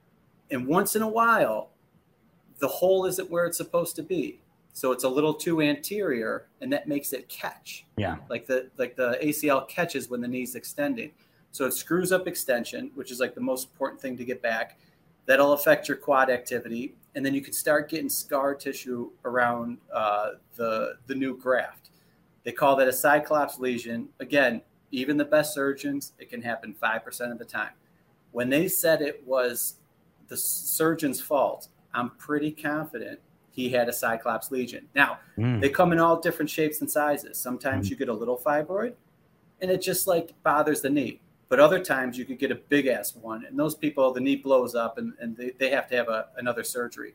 And once in a while, the hole isn't where it's supposed to be. So it's a little too anterior, and that makes it catch. Yeah. Like the like the A C L catches when the knee's extending. So it screws up extension, which is like the most important thing to get back. That'll affect your quad activity. And then you can start getting scar tissue around uh, the, the new graft. They call that a cyclops lesion. Again, even the best surgeons, it can happen five percent of the time. When they said it was the surgeon's fault, I'm pretty confident he had a cyclops lesion. Now, mm. they come in all different shapes and sizes. Sometimes mm. you get a little fibroid, and it just like bothers the knee. But other times you could get a big ass one, and those people, the knee blows up, and, and they, they have to have a, another surgery.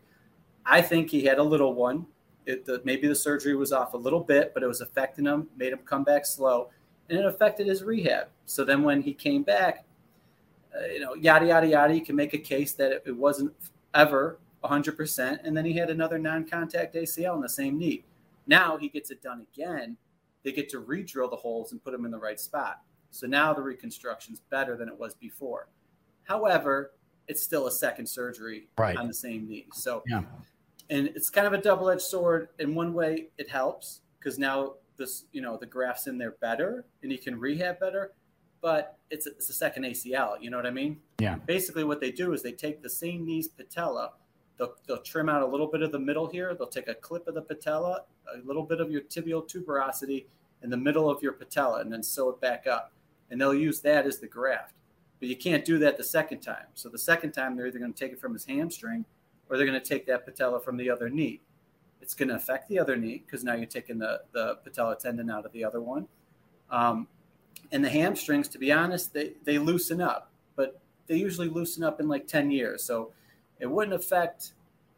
I think he had a little one. It, the, maybe the surgery was off a little bit, but it was affecting him, made him come back slow, and it affected his rehab. So then when he came back, uh, you know, yada, yada, yada, you can make a case that it, it wasn't ever one hundred percent, and then he had another non-contact A C L in the same knee. Now he gets it done again. They get to re-drill the holes and put them in the right spot. So now the reconstruction's better than it was before. However, it's still a second surgery right. on the same knee. So, yeah. And it's kind of a double-edged sword. In one way, it helps because now this, you know, the graft's in there better and he can rehab better. But it's a, it's a second A C L. You know what I mean? Yeah. Basically, what they do is they take the same knee's patella. They'll, they'll trim out a little bit of the middle here. They'll take a clip of the patella, a little bit of your tibial tuberosity in the middle of your patella, and then sew it back up. And they'll use that as the graft. But you can't do that the second time. So the second time, they're either going to take it from his hamstring or they're going to take that patella from the other knee. It's going to affect the other knee because now you're taking the, the patella tendon out of the other one. Um, and the hamstrings, to be honest, they, they loosen up. But they usually loosen up in like ten years. So it wouldn't affect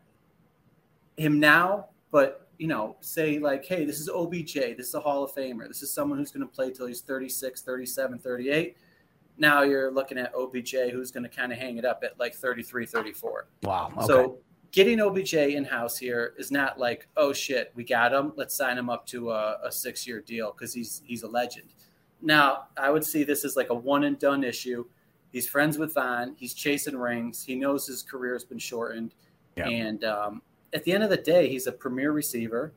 him now, but, you know, say like, hey, this is O B J. This is a Hall of Famer. This is someone who's going to play till he's thirty-six, thirty-seven, thirty-eight. Now you're looking at O B J, who's going to kind of hang it up at like thirty-three, thirty-four. Wow. Okay. So getting O B J in-house here is not like, oh, shit, we got him. Let's sign him up to a, a six-year deal because he's he's a legend. Now, I would see this as like a one-and-done issue. He's friends with Von. He's chasing rings. He knows his career has been shortened. Yep. And um, at the end of the day, he's a premier receiver.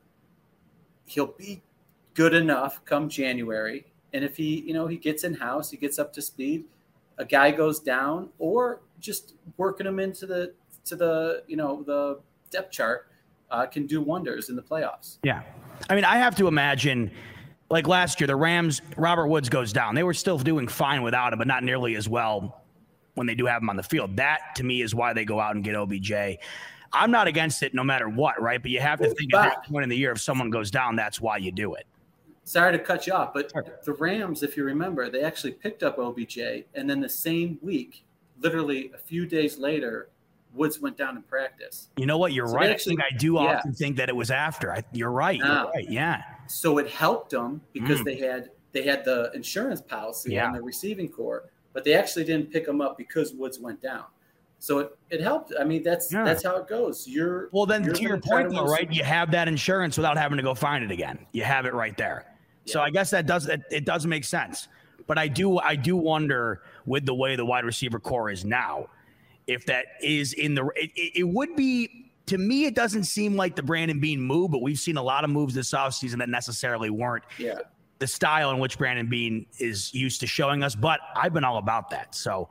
He'll be good enough come January. And if he, you know, he gets in-house, he gets up to speed, a guy goes down, or just working him into the to the, you know, the depth chart uh, can do wonders in the playoffs. Yeah. I mean, I have to imagine, like last year, the Rams, Robert Woods goes down. They were still doing fine without him, but not nearly as well when they do have him on the field. That, to me, is why they go out and get O B J. I'm not against it no matter what, right? But you have to think at this point in the year, if someone goes down, that's why you do it. Sorry to cut you off, but the Rams, if you remember, they actually picked up O B J, and then the same week, literally a few days later, Woods went down in practice. You know what? You're so right. Actually, I think I do yeah. often think that it was after. I, you're right. Now, you're right. Yeah. So it helped them because Mm. they had they had the insurance policy Yeah. on the receiving core, but they actually didn't pick him up because Woods went down. So it, it helped. I mean, that's Yeah. that's how it goes. You're Well, then you're to your gonna try point, to though, win right? Super- You have that insurance without having to go find it again. You have it right there. So Yeah. I guess that does it, it does make sense. But I do I do wonder with the way the wide receiver core is now, if that is in the it, it, it would be, to me, it doesn't seem like the Brandon Beane move, but we've seen a lot of moves this offseason that necessarily weren't Yeah. the style in which Brandon Beane is used to showing us. But I've been all about that. So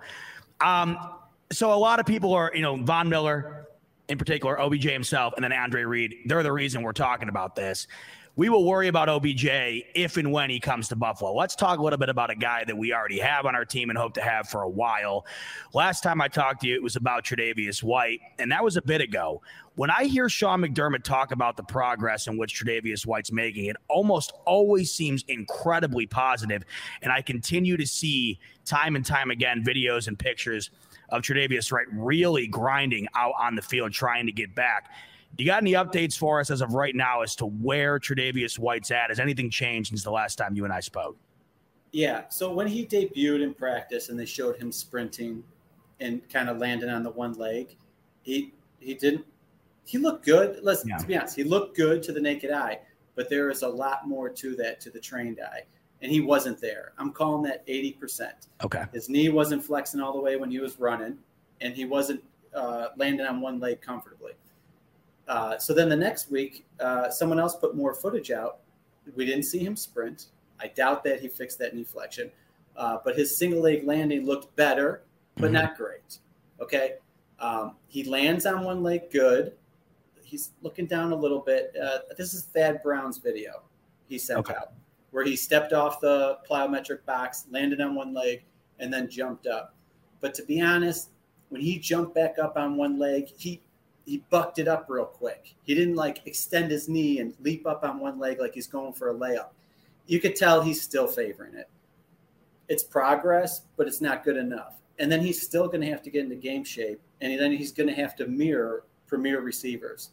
um so a lot of people are, you know, Von Miller in particular, O B J himself, and then Andre Reed. They're the reason we're talking about this. We will worry about O B J if and when he comes to Buffalo. Let's talk a little bit about a guy that we already have on our team and hope to have for a while. Last time I talked to you, it was about Tre'Davious White, and that was a bit ago. When I hear Sean McDermott talk about the progress in which Tre'Davious White's making, it almost always seems incredibly positive, and I continue to see time and time again videos and pictures of Tre'Davious White really grinding out on the field, trying to get back. You got any updates for us as of right now as to where Tre'Davious White's at? Has anything changed since the last time you and I spoke? Yeah. So when he debuted in practice and they showed him sprinting and kind of landing on the one leg, he he didn't. He looked good. Let's Yeah. to be honest, he looked good to the naked eye, but there is a lot more to that to the trained eye, and he wasn't there. I'm calling that eighty percent. Okay. His knee wasn't flexing all the way when he was running, and he wasn't uh, landing on one leg comfortably. Uh, so then the next week, uh, someone else put more footage out. We didn't see him sprint. I doubt that he fixed that knee flexion. Uh, but his single leg landing looked better, but Mhm. not great. Okay. Um, he lands on one leg good. He's looking down a little bit. Uh, this is Thad Brown's video he sent Okay. out, where he stepped off the plyometric box, landed on one leg, and then jumped up. But to be honest, when he jumped back up on one leg, he he bucked it up real quick. He didn't like extend his knee and leap up on one leg like he's going for a layup. You could tell he's still favoring it. It's progress, but it's not good enough. And then he's still going to have to get into game shape, and then he's going to have to mirror premier receivers.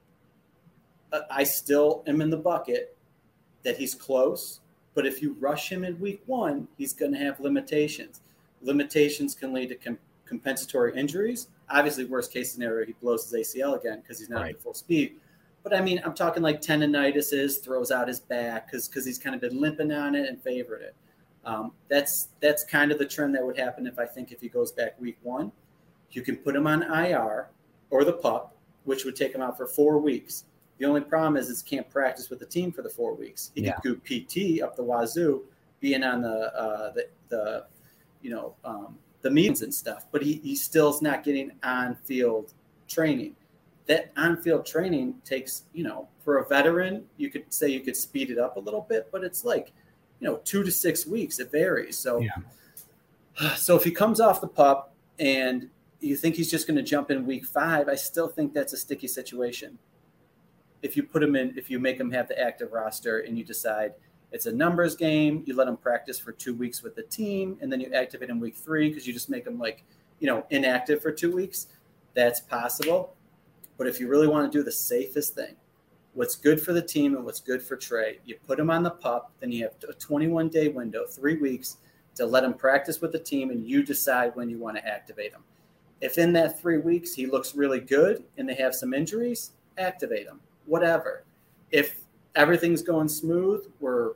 Uh, I still am in the bucket that he's close, but if you rush him in week one, he's going to have limitations. Limitations can lead to com- compensatory injuries. Obviously, worst case scenario, he blows his A C L again because he's not Right. at full speed. But I mean, I'm talking like tendonitis, throws out his back because because he's kind of been limping on it and favored it. Um, that's that's kind of the trend that would happen if I think if he goes back week one. You can put him on I R or the PUP, which would take him out for four weeks. The only problem is he can't practice with the team for the four weeks. He Yeah. could do P T up the wazoo, being on the uh, the the you know um, the meetings and stuff, but he he still's not getting on field training. That on-field training takes, you know, for a veteran, you could say you could speed it up a little bit, but it's like, you know, two to six weeks. It varies. So, Yeah. so if he comes off the pup and you think he's just going to jump in week five, I still think that's a sticky situation. If you put him in, if you make him have the active roster and you decide it's a numbers game, you let him practice for two weeks with the team, and then you activate him week three because you just make him like you know, inactive for two weeks, that's possible. But if you really want to do the safest thing, what's good for the team and what's good for Trey, you put him on the pup, then you have a twenty-one day window, three weeks to let him practice with the team, and you decide when you want to activate him. If in that three weeks he looks really good and they have some injuries, activate him, whatever. If everything's going smooth, we're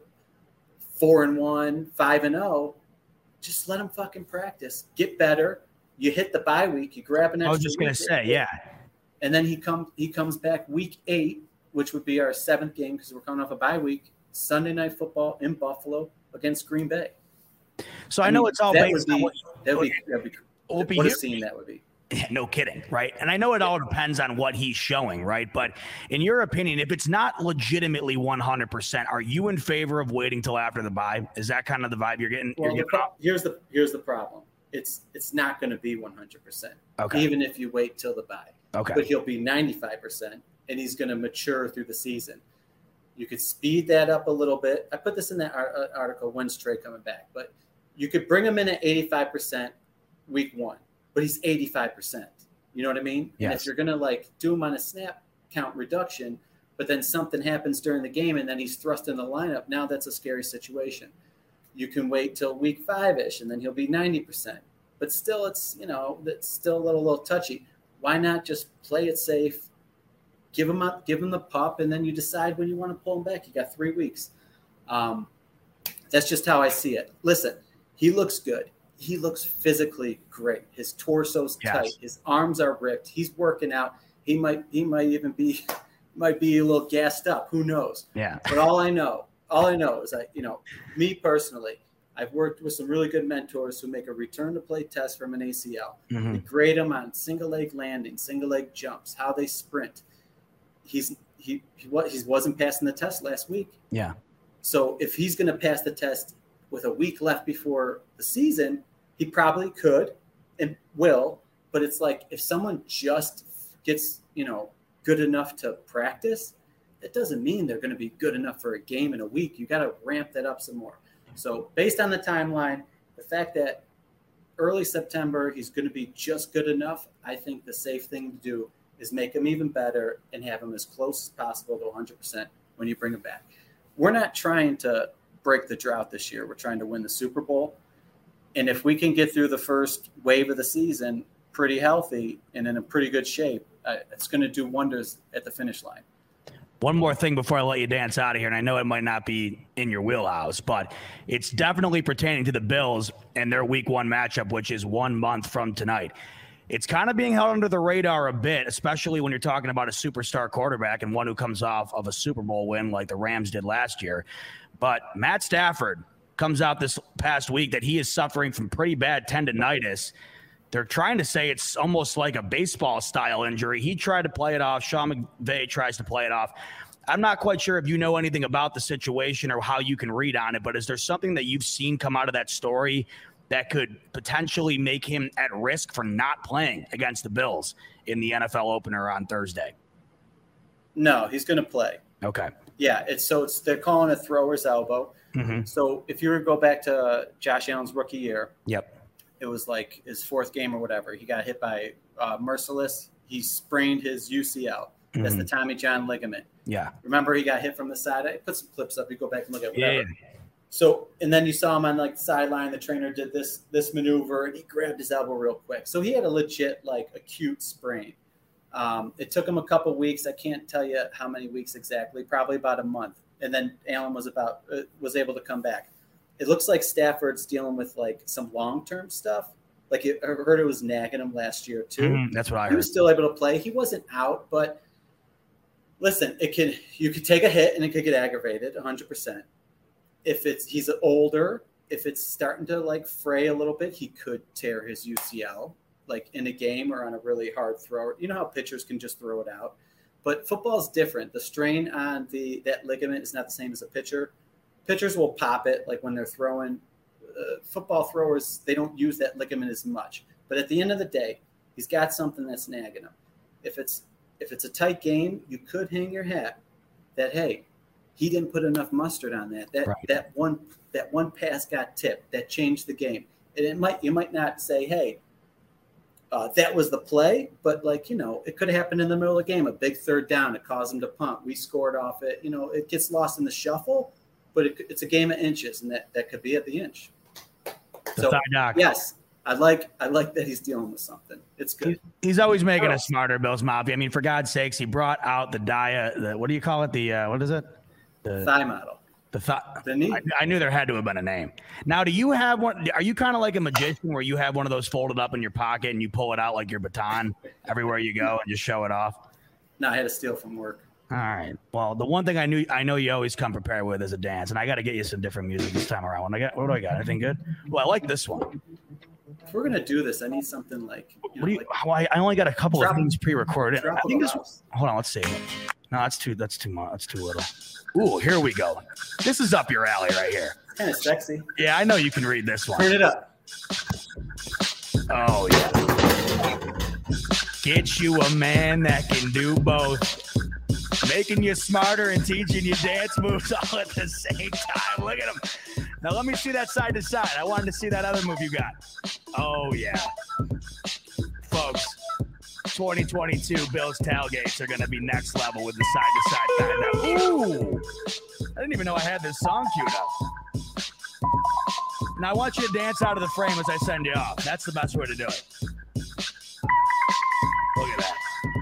four and one, five and oh, just let him fucking practice, get better. You hit the bye week, you grab an extra I was just going to say, yeah. And then he comes he comes back week eight, which would be our seventh game because we're coming off a bye week, Sunday Night Football in Buffalo against Green Bay. So I, I know mean, it's all that based would be, on what, that would be, that would be, what, what a scene that would be. Yeah, no kidding, right? And I know it all depends on what he's showing, right? But in your opinion, if it's not legitimately one hundred percent, are you in favor of waiting till after the bye? Is that kind of the vibe you're getting? Well, you're the getting pro- here's the here's the problem. It's it's not going to be one hundred percent. Okay. Even if you wait till the bye. Okay. But he'll be ninety-five percent, and he's going to mature through the season. You could speed that up a little bit. I put this in that article, when's Trey coming back? But you could bring him in at eighty-five percent week one, but he's eighty-five percent. You know what I mean? Yes. And if you're going to like do him on a snap count reduction, but then something happens during the game and then he's thrust in the lineup, now that's a scary situation. You can wait till week five-ish and then he'll be ninety percent. But still, it's, you know, it's still a little, little touchy. Why not just play it safe, give him up, give him the pup, and then you decide when you want to pull him back. You got three weeks. Um, that's just how I see it. Listen, he looks good. He looks physically great. His torso's yes. tight. His arms are ripped. He's working out. He might he might even be might be a little gassed up. Who knows? Yeah. But all I know, all I know is I, you know, me personally, I've worked with some really good mentors who make a return to play test from an A C L. Mm-hmm. We grade them on single leg landing, single leg jumps, how they sprint. He's he he what he wasn't passing the test last week. Yeah. So if he's going to pass the test with a week left before the season, he probably could and will. But it's like if someone just gets, you know, good enough to practice, that doesn't mean they're going to be good enough for a game in a week. You got to ramp that up some more. So based on the timeline, the fact that early September he's going to be just good enough, I think the safe thing to do is make him even better and have him as close as possible to one hundred percent when you bring him back. We're not trying to break the drought this year. We're trying to win the Super Bowl. And if we can get through the first wave of the season pretty healthy and in a pretty good shape, uh, it's going to do wonders at the finish line. One more thing before I let you dance out of here, and I know it might not be in your wheelhouse, but it's definitely pertaining to the Bills and their week one matchup, which is one month from tonight. It's kind of being held under the radar a bit, especially when you're talking about a superstar quarterback and one who comes off of a Super Bowl win like the Rams did last year. But Matt Stafford comes out this past week that he is suffering from pretty bad tendonitis. They're trying to say it's almost like a baseball-style injury. He tried to play it off. Sean McVay tries to play it off. I'm not quite sure if you know anything about the situation or how you can read on it, but is there something that you've seen come out of that story that could potentially make him at risk for not playing against the Bills in the N F L opener on Thursday? No, he's going to play. Okay. Yeah, it's so it's they're calling it thrower's elbow. Mm-hmm. So if you were to go back to uh, Josh Allen's rookie year, yep, it was like his fourth game or whatever. He got hit by uh, Merciless. He sprained his U C L. Mm-hmm. That's the Tommy John ligament. Yeah. Remember, he got hit from the side. I put some clips up. You go back and look at whatever. Yeah. So, and then you saw him on like the sideline. The trainer did this this maneuver, and he grabbed his elbow real quick. So he had a legit like acute sprain. Um, it took him a couple weeks. I can't tell you how many weeks exactly. Probably about a month. And then Allen was about uh, was able to come back. It looks like Stafford's dealing with like some long term stuff. Like it, I heard it was nagging him last year too. Mm, that's what I heard. He was still able to play. He wasn't out, but listen, it can you could take a hit and it could get aggravated one hundred percent. If it's he's older, if it's starting to like fray a little bit, he could tear his U C L like in a game or on a really hard throw. You know how pitchers can just throw it out. But football is different. The strain on the that ligament is not the same as a pitcher. Pitchers will pop it like when they're throwing. Uh, football throwers, they don't use that ligament as much. But at the end of the day, he's got something that's nagging him. If it's if it's a tight game, you could hang your hat that hey, he didn't put enough mustard on that. That right. that one that one pass got tipped. That changed the game. And it might you might not say, hey, uh, that was the play. But, like, you know, it could have happened in the middle of the game, a big third down. It caused them to punt. We scored off it. You know, it gets lost in the shuffle, but it, it's a game of inches, and that, that could be at the inch. The so, thigh doc. Yes, I like I like that he's dealing with something. It's good. He's always making us smarter, Bills Mafia. I mean, for God's sakes, he brought out the dia. The, what do you call it? The uh, what is it? The thigh model. The thigh. The knee. I, I knew there had to have been a name. Now, do you have one? Are you kind of like a magician where you have one of those folded up in your pocket and you pull it out like your baton everywhere you go and just show it off? No, I had to steal from work. All right. Well, the one thing I knew I know you always come prepared with is a dance, and I got to get you some different music this time around. What I got? What do I got? Anything good? Well, I like this one. If we're gonna do this, I need something like. You know, what do you? like, well, I, I only got a couple drop, of things pre-recorded. I think this. House. Hold on. Let's see. No, that's too. That's too much. That's too little. Ooh, here we go. This is up your alley right here. Kind of sexy. Yeah, I know you can read this one. Turn it up. Oh yeah. Get you a man that can do both. Making you smarter and teaching you dance moves all at the same time. Look at him. Now let me see that side to side. I wanted to see that other move you got. Oh, yeah. Folks, twenty twenty-two Bills tailgates are going to be next level with the side-to-side thigh. Now, ooh. I didn't even know I had this song queued up. Now I want you to dance out of the frame as I send you off. That's the best way to do it. Look at that.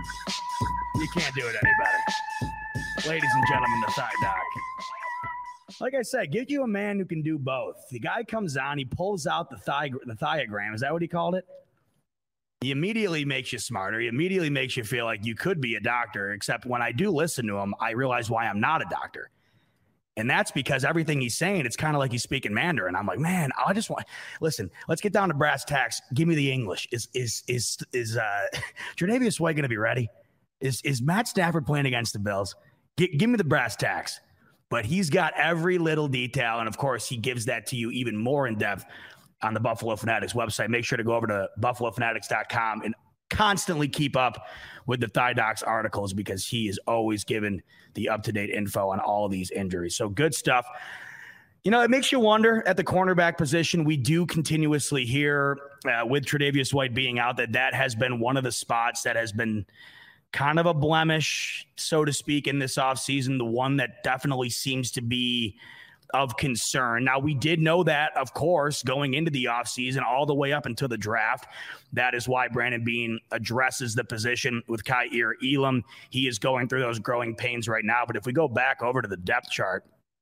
You can't do it any better. Ladies and gentlemen, the thigh doc. Like I said, get you a man who can do both. The guy comes on, he pulls out the thigh, the thiogram. Is that what he called it? He immediately makes you smarter. He immediately makes you feel like you could be a doctor, except when I do listen to him, I realize why I'm not a doctor. And that's because everything he's saying, it's kind of like he's speaking Mandarin. I'm like, man, I just want, listen, let's get down to brass tacks. Give me the English. Is, is, is, is, uh, Tre'Davious White going to be ready? Is, is Matt Stafford playing against the Bills? G- give me the brass tacks. But he's got every little detail. And of course, he gives that to you even more in depth on the Buffalo Fanatics website. Make sure to go over to buffalo fanatics dot com and constantly keep up with the Thigh Docs articles because he is always given the up-to-date info on all of these injuries. So good stuff. You know, it makes you wonder at the cornerback position. We do continuously hear uh, with Tre'Davious White being out that that has been one of the spots that has been kind of a blemish, so to speak, in this offseason, the one that definitely seems to be of concern. Now, we did know that, of course, going into the offseason all the way up until the draft. That is why Brandon Beane addresses the position with Kaiir Elam. He is going through those growing pains right now. But if we go back over to the depth chart,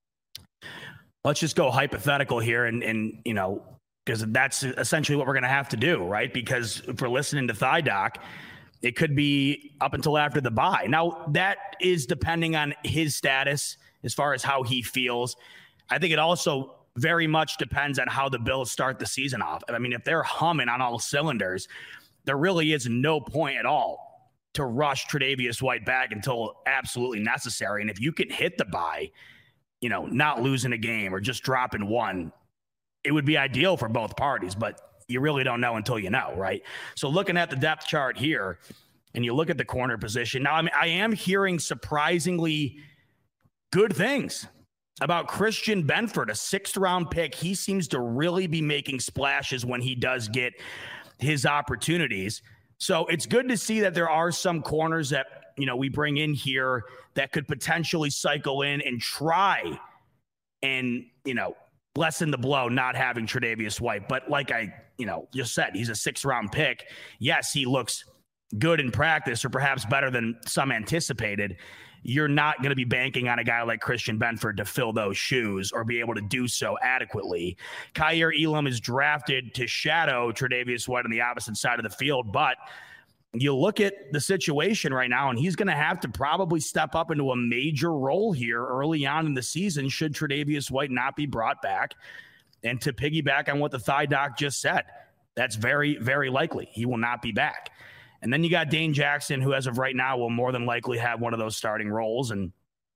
let's just go hypothetical here and, and you know, because that's essentially what we're going to have to do, right? Because if we're listening to Thigh Doc, it could be up until after the bye. Now, that is depending on his status as far as how he feels. I think it also very much depends on how the Bills start the season off. I mean, if they're humming on all cylinders, there really is no point at all to rush Tre'Davious White back until absolutely necessary. And if you can hit the bye, you know, not losing a game or just dropping one, it would be ideal for both parties. But you really don't know until you know, right? So looking at the depth chart here, and you look at the corner position. Now, I mean, I am hearing surprisingly good things about Christian Benford, a sixth-round pick. He seems to really be making splashes when he does get his opportunities. So it's good to see that there are some corners that, you know, we bring in here that could potentially cycle in and try and, you know, lessen the blow not having Tre'Davious White. But like I, you know, just said, he's a sixth-round pick. Yes, he looks good in practice or perhaps better than some anticipated. You're not going to be banking on a guy like Christian Benford to fill those shoes or be able to do so adequately. Kaiir Elam is drafted to shadow Tre'Davious White on the opposite side of the field, but you look at the situation right now, and he's going to have to probably step up into a major role here early on in the season should Tre'Davious White not be brought back. And to piggyback on what the Thigh Doc just said, that's very, very likely. He will not be back. And then you got Dane Jackson, who as of right now will more than likely have one of those starting roles. And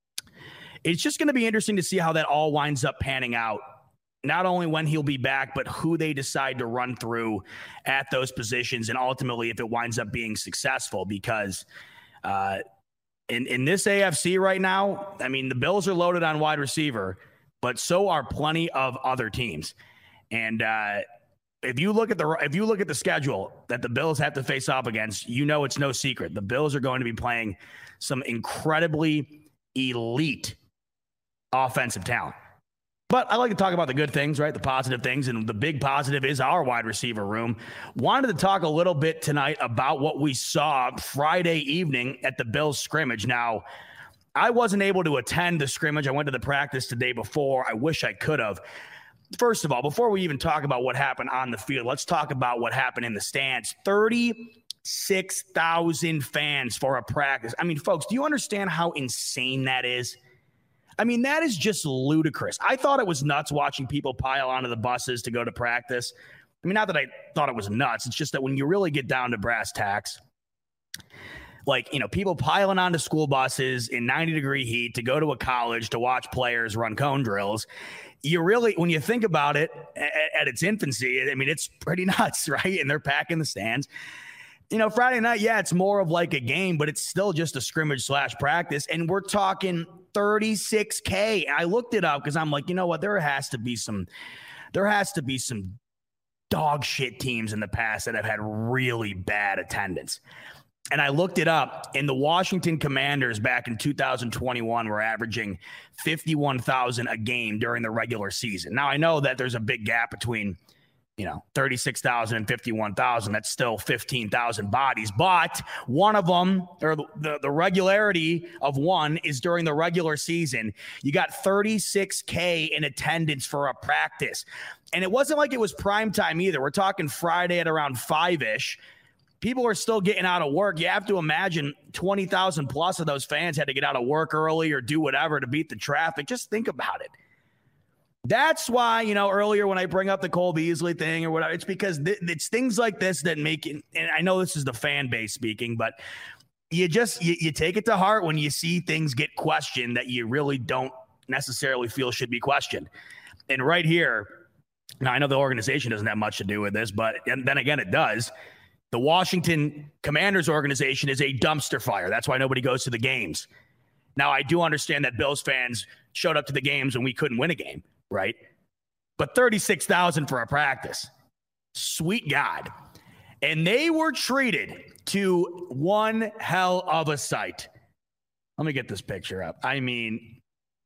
it's just going to be interesting to see how that all winds up panning out. Not only when he'll be back, but who they decide to run through at those positions. And ultimately, if it winds up being successful, because uh, in, in this A F C right now, I mean, the Bills are loaded on wide receiver, but so are plenty of other teams. And uh, if you look at the if you look at the schedule that the Bills have to face off against, you know it's no secret. The Bills are going to be playing some incredibly elite offensive talent. But I like to talk about the good things, right? The positive things. And the big positive is our wide receiver room. Wanted to talk a little bit tonight about what we saw Friday evening at the Bills scrimmage. Now, I wasn't able to attend the scrimmage. I went to the practice the day before. I wish I could have. First of all, before we even talk about what happened on the field, let's talk about what happened in the stands. thirty-six thousand fans for a practice. I mean, folks, do you understand how insane that is? I mean, that is just ludicrous. I thought it was nuts watching people pile onto the buses to go to practice. I mean, not that I thought it was nuts. It's just that when you really get down to brass tacks, like, you know, people piling onto school buses in ninety degree heat to go to a college to watch players run cone drills. You really, when you think about it at, at its infancy, I mean, it's pretty nuts, right? And they're packing the stands. You know, Friday night, yeah, it's more of like a game, but it's still just a scrimmage slash practice. And we're talking thirty-six K. I looked it up because I'm like, you know what? There has to be some, there has to be some dog shit teams in the past that have had really bad attendance. And I looked it up, and the Washington Commanders back in two thousand twenty-one were averaging fifty-one thousand a game during the regular season. Now, I know that there's a big gap between, you know, thirty-six thousand and fifty-one thousand. That's still fifteen thousand bodies. But one of them, or the, the regularity of one, is during the regular season. You got thirty-six K in attendance for a practice. And it wasn't like it was prime time either. We're talking Friday at around five-ish. People are still getting out of work. You have to imagine twenty thousand plus of those fans had to get out of work early or do whatever to beat the traffic. Just think about it. That's why, you know, earlier when I bring up the Cole Beasley thing or whatever, it's because th- it's things like this that make it, and I know this is the fan base speaking, but you just, you, you take it to heart when you see things get questioned that you really don't necessarily feel should be questioned. And right here, now I know the organization doesn't have much to do with this, but and then again, it does. The Washington Commanders organization is a dumpster fire. That's why nobody goes to the games. Now, I do understand that Bills fans showed up to the games when we couldn't win a game, right? But thirty-six thousand for a practice. Sweet God. And they were treated to one hell of a sight. Let me get this picture up. I mean,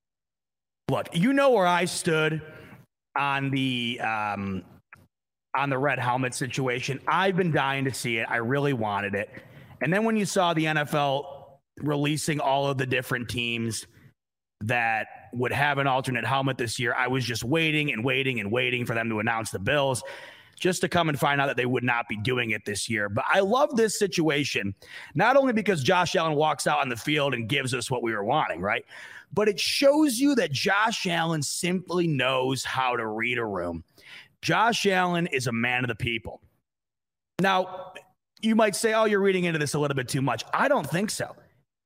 look, you know where I stood on the um, on the red helmet situation. I've been dying to see it. I really wanted it. And then when you saw the N F L releasing all of the different teams that would have an alternate helmet this year, I was just waiting and waiting and waiting for them to announce the Bills, just to come and find out that they would not be doing it this year. But I love this situation, not only because Josh Allen walks out on the field and gives us what we were wanting, right? But it shows you that Josh Allen simply knows how to read a room. Josh Allen is a man of the people. Now, you might say, oh, you're reading into this a little bit too much. I don't think so.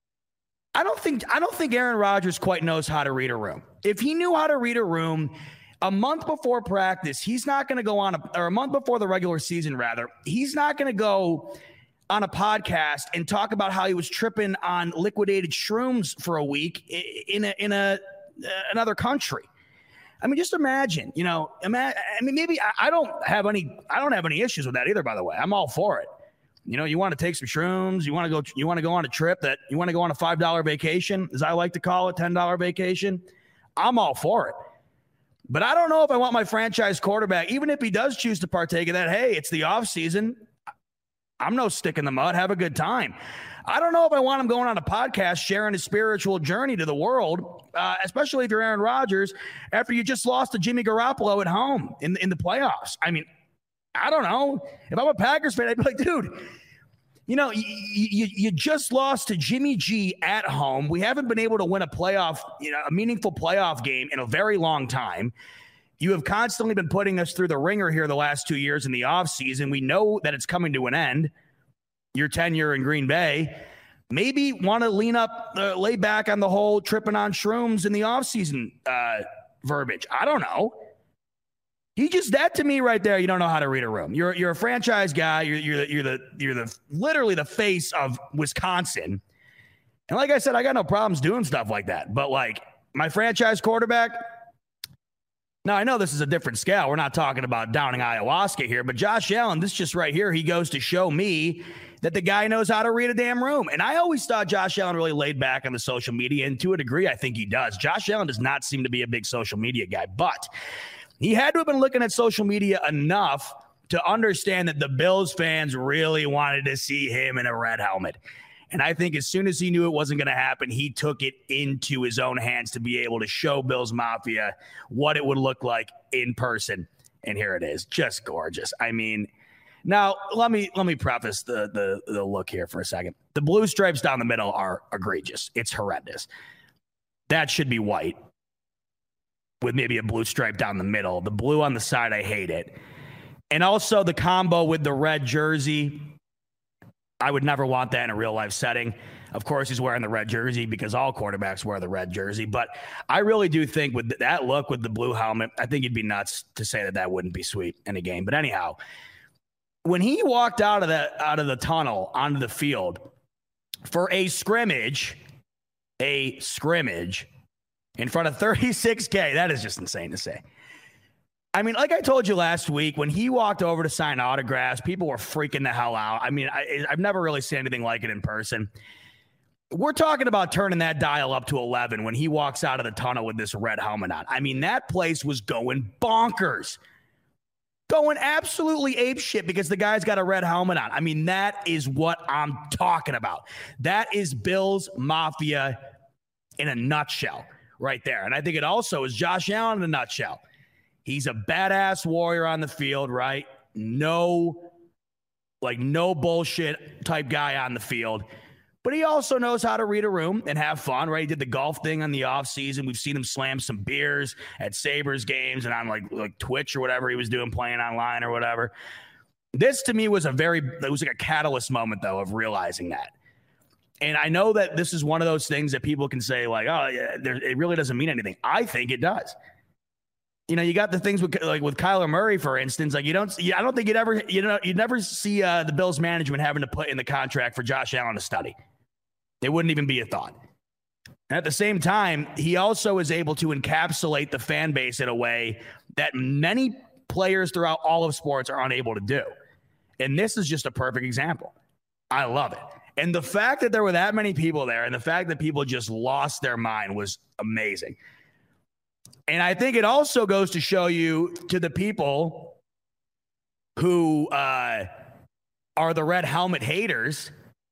I don't think I don't think Aaron Rodgers quite knows how to read a room. If he knew how to read a room a month before practice, he's not going to go on a, or a month before the regular season, rather, he's not going to go on a podcast and talk about how he was tripping on liquidated shrooms for a week in a, in a another country. I mean, just imagine, you know, ima- I mean, maybe I, I don't have any, I don't have any issues with that either, by the way. I'm all for it. You know, you want to take some shrooms, you want to go, you want to go on a trip that you want to go on a five dollar vacation, as I like to call it, ten dollar vacation. I'm all for it. But I don't know if I want my franchise quarterback, even if he does choose to partake of that. Hey, it's the off season. I'm no stick in the mud. Have a good time. I don't know if I want him going on a podcast sharing his spiritual journey to the world, uh, especially if you're Aaron Rodgers, after you just lost to Jimmy Garoppolo at home in, in the playoffs. I mean, I don't know. If I'm a Packers fan, I'd be like, dude, you know, you, you, you just lost to Jimmy G at home. We haven't been able to win a playoff, you know, a meaningful playoff game in a very long time. You have constantly been putting us through the ringer here the last two years in the offseason. We know that it's coming to an end. Your tenure in Green Bay, maybe want to lean up, uh, lay back on the whole tripping on shrooms in the offseason uh, verbiage. I don't know. He just, that to me right there, you don't know how to read a room. You're you're a franchise guy. You're you're the, you're the you're the literally the face of Wisconsin. And like I said, I got no problems doing stuff like that. But like my franchise quarterback, Now, I know this is a different scale. We're not talking about downing ayahuasca here, but Josh Allen, this just right here, he goes to show me that the guy knows how to read a damn room. And I always thought Josh Allen really laid back on the social media, and to a degree, I think he does. Josh Allen does not seem to be a big social media guy, but he had to have been looking at social media enough to understand that the Bills fans really wanted to see him in a red helmet. And I think as soon as he knew it wasn't going to happen, he took it into his own hands to be able to show Bills Mafia what it would look like in person. And here it is. Just gorgeous. I mean, now let me let me preface the, the, the look here for a second. The blue stripes down the middle are egregious. It's horrendous. That should be white with maybe a blue stripe down the middle. The blue on the side, I hate it. And also the combo with the red jersey, I would never want that in a real life setting. Of course, he's wearing the red jersey because all quarterbacks wear the red jersey. But I really do think with that look with the blue helmet, I think it'd be nuts to say that that wouldn't be sweet in a game. But anyhow, when he walked out of the out of the tunnel onto the field for a scrimmage, a scrimmage in front of thirty-six K, that is just insane to say. I mean, like I told you last week, when he walked over to sign autographs, people were freaking the hell out. I mean, I, I've never really seen anything like it in person. We're talking about turning that dial up to eleven when he walks out of the tunnel with this red helmet on. I mean, that place was going bonkers. Going absolutely apeshit because the guy's got a red helmet on. I mean, that is what I'm talking about. That is Bills Mafia in a nutshell right there. And I think it also is Josh Allen in a nutshell. He's a badass warrior on the field, right? No, like no bullshit type guy on the field. But he also knows how to read a room and have fun, right? He did the golf thing on the offseason. We've seen him slam some beers at Sabres games and on like, like Twitch or whatever he was doing, playing online or whatever. This to me was a very, it was like a catalyst moment though of realizing that. And I know that this is one of those things that people can say like, oh yeah, there, it really doesn't mean anything. I think it does. You know, you got the things with like with Kyler Murray, for instance. Like you don't, I don't think you'd ever, you know, you'd never see uh, the Bills management having to put in the contract for Josh Allen to study. It wouldn't even be a thought. And at the same time, he also is able to encapsulate the fan base in a way that many players throughout all of sports are unable to do. And this is just a perfect example. I love it. And the fact that there were that many people there and the fact that people just lost their mind was amazing. And I think it also goes to show you to the people who uh, are the red helmet haters,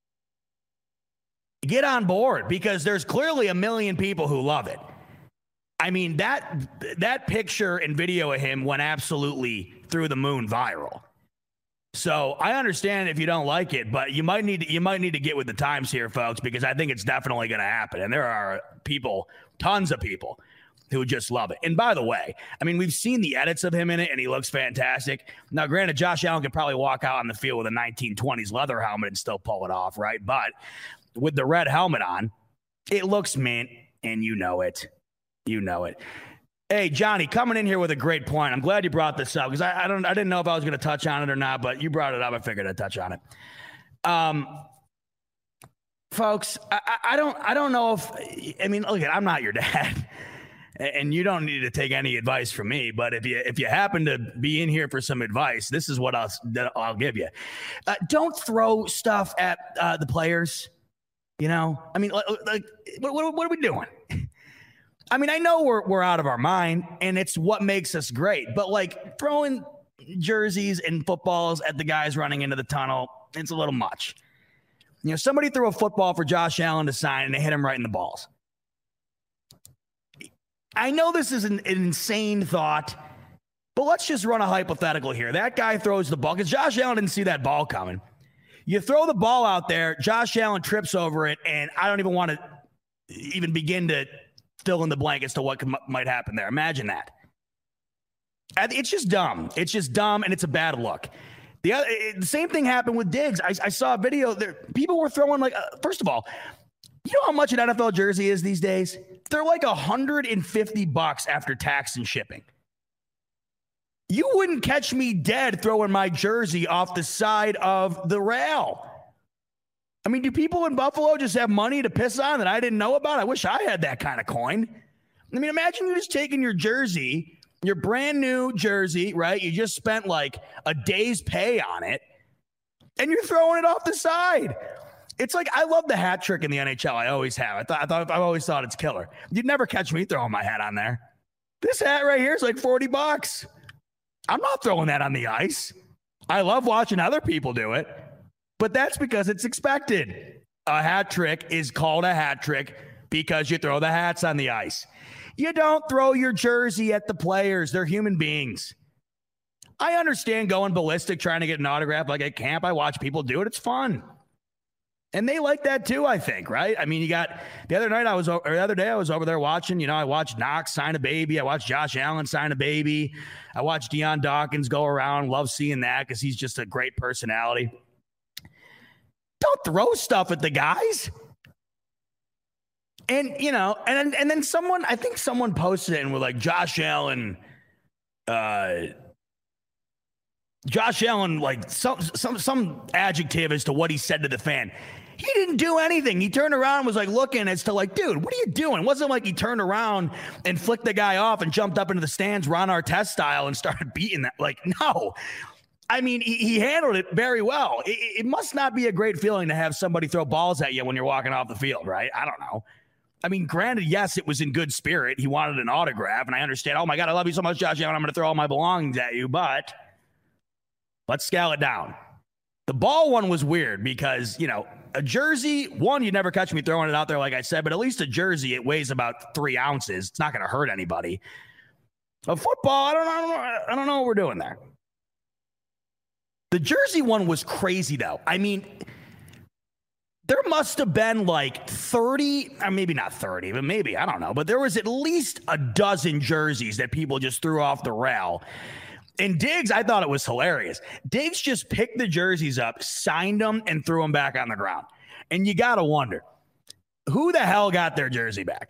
get on board because there's clearly a million people who love it. I mean, that that picture and video of him went absolutely through the moon viral. So I understand if you don't like it, but you might need to, you might need to get with the times here, folks, because I think it's definitely going to happen. And there are people, tons of people, who just love it. And by the way, I mean, we've seen the edits of him in it, and he looks fantastic. Now, granted, Josh Allen could probably walk out on the field with a nineteen twenties leather helmet and still pull it off, right? But with the red helmet on, it looks mint, and you know it. You know it. Hey, Johnny, coming in here with a great point. I'm glad you brought this up because I, I don't, I didn't know if I was going to touch on it or not, but you brought it up. I figured I'd touch on it. Um, folks, I, I don't, I don't know if, I mean, look, I'm not your dad. And you don't need to take any advice from me, but if you if you happen to be in here for some advice, this is what I'll that I'll give you. Uh, don't throw stuff at uh, the players. You know, I mean, like, like what, what, what are we doing? I mean, I know we're we're out of our mind, and it's what makes us great. But like throwing jerseys and footballs at the guys running into the tunnel, it's a little much. You know, somebody threw a football for Josh Allen to sign, and they hit him right in the balls. I know this is an, an insane thought, but let's just run a hypothetical here. That guy throws the ball because Josh Allen didn't see that ball coming. You throw the ball out there, Josh Allen trips over it, and I don't even want to even begin to fill in the blank as to what could, might happen there. Imagine that. It's just dumb. It's just dumb, and it's a bad look. The, other, the same thing happened with Diggs. I, I saw a video there. People were throwing like, uh, first of all, you know how much an N F L jersey is these days? They're like one hundred fifty bucks after tax and shipping. You wouldn't catch me dead throwing my jersey off the side of the rail. I mean, do people in Buffalo just have money to piss on that I didn't know about? I wish I had that kind of coin. I mean, imagine you just taking your jersey your brand new jersey, right? You just spent like a day's pay on it, and you're throwing it off the side. It's like, I love the hat trick in the N H L. I always have. I thought, I thought I've always thought it's killer. You'd never catch me throwing my hat on there. This hat right here is like forty bucks. I'm not throwing that on the ice. I love watching other people do it, but that's because it's expected. A hat trick is called a hat trick because you throw the hats on the ice. You don't throw your jersey at the players. They're human beings. I understand going ballistic, trying to get an autograph like at camp. I watch people do it. It's fun. And they like that too, I think, right? I mean, you got the other night I was, or the other day I was over there watching, you know, I watched Knox sign a baby. I watched Josh Allen sign a baby. I watched Dion Dawkins go around. Love seeing that because he's just a great personality. Don't throw stuff at the guys. And, you know, and, and then someone, I think someone posted it and were like, Josh Allen, uh, Josh Allen, like some, some, some adjective as to what he said to the fan. He didn't do anything. He turned around and was like looking as to like, dude, what are you doing? It wasn't like he turned around and flicked the guy off and jumped up into the stands, Ron Artest style, and started beating that. Like, no. I mean, he, he handled it very well. It, it must not be a great feeling to have somebody throw balls at you when you're walking off the field, right? I don't know. I mean, granted, yes, it was in good spirit. He wanted an autograph, and I understand, oh my God, I love you so much, Josh Allen. I'm going to throw all my belongings at you, but let's scale it down. The ball one was weird because, you know, a jersey, one, you'd never catch me throwing it out there, like I said, but at least a jersey, it weighs about three ounces. It's not going to hurt anybody. A football, I don't know. I don't know what we're doing there. The jersey one was crazy, though. I mean, there must have been like thirty, or maybe not thirty, but maybe, I don't know. But there was at least a dozen jerseys that people just threw off the rail. And Diggs, I thought it was hilarious. Diggs just picked the jerseys up, signed them, and threw them back on the ground. And you got to wonder, who the hell got their jersey back?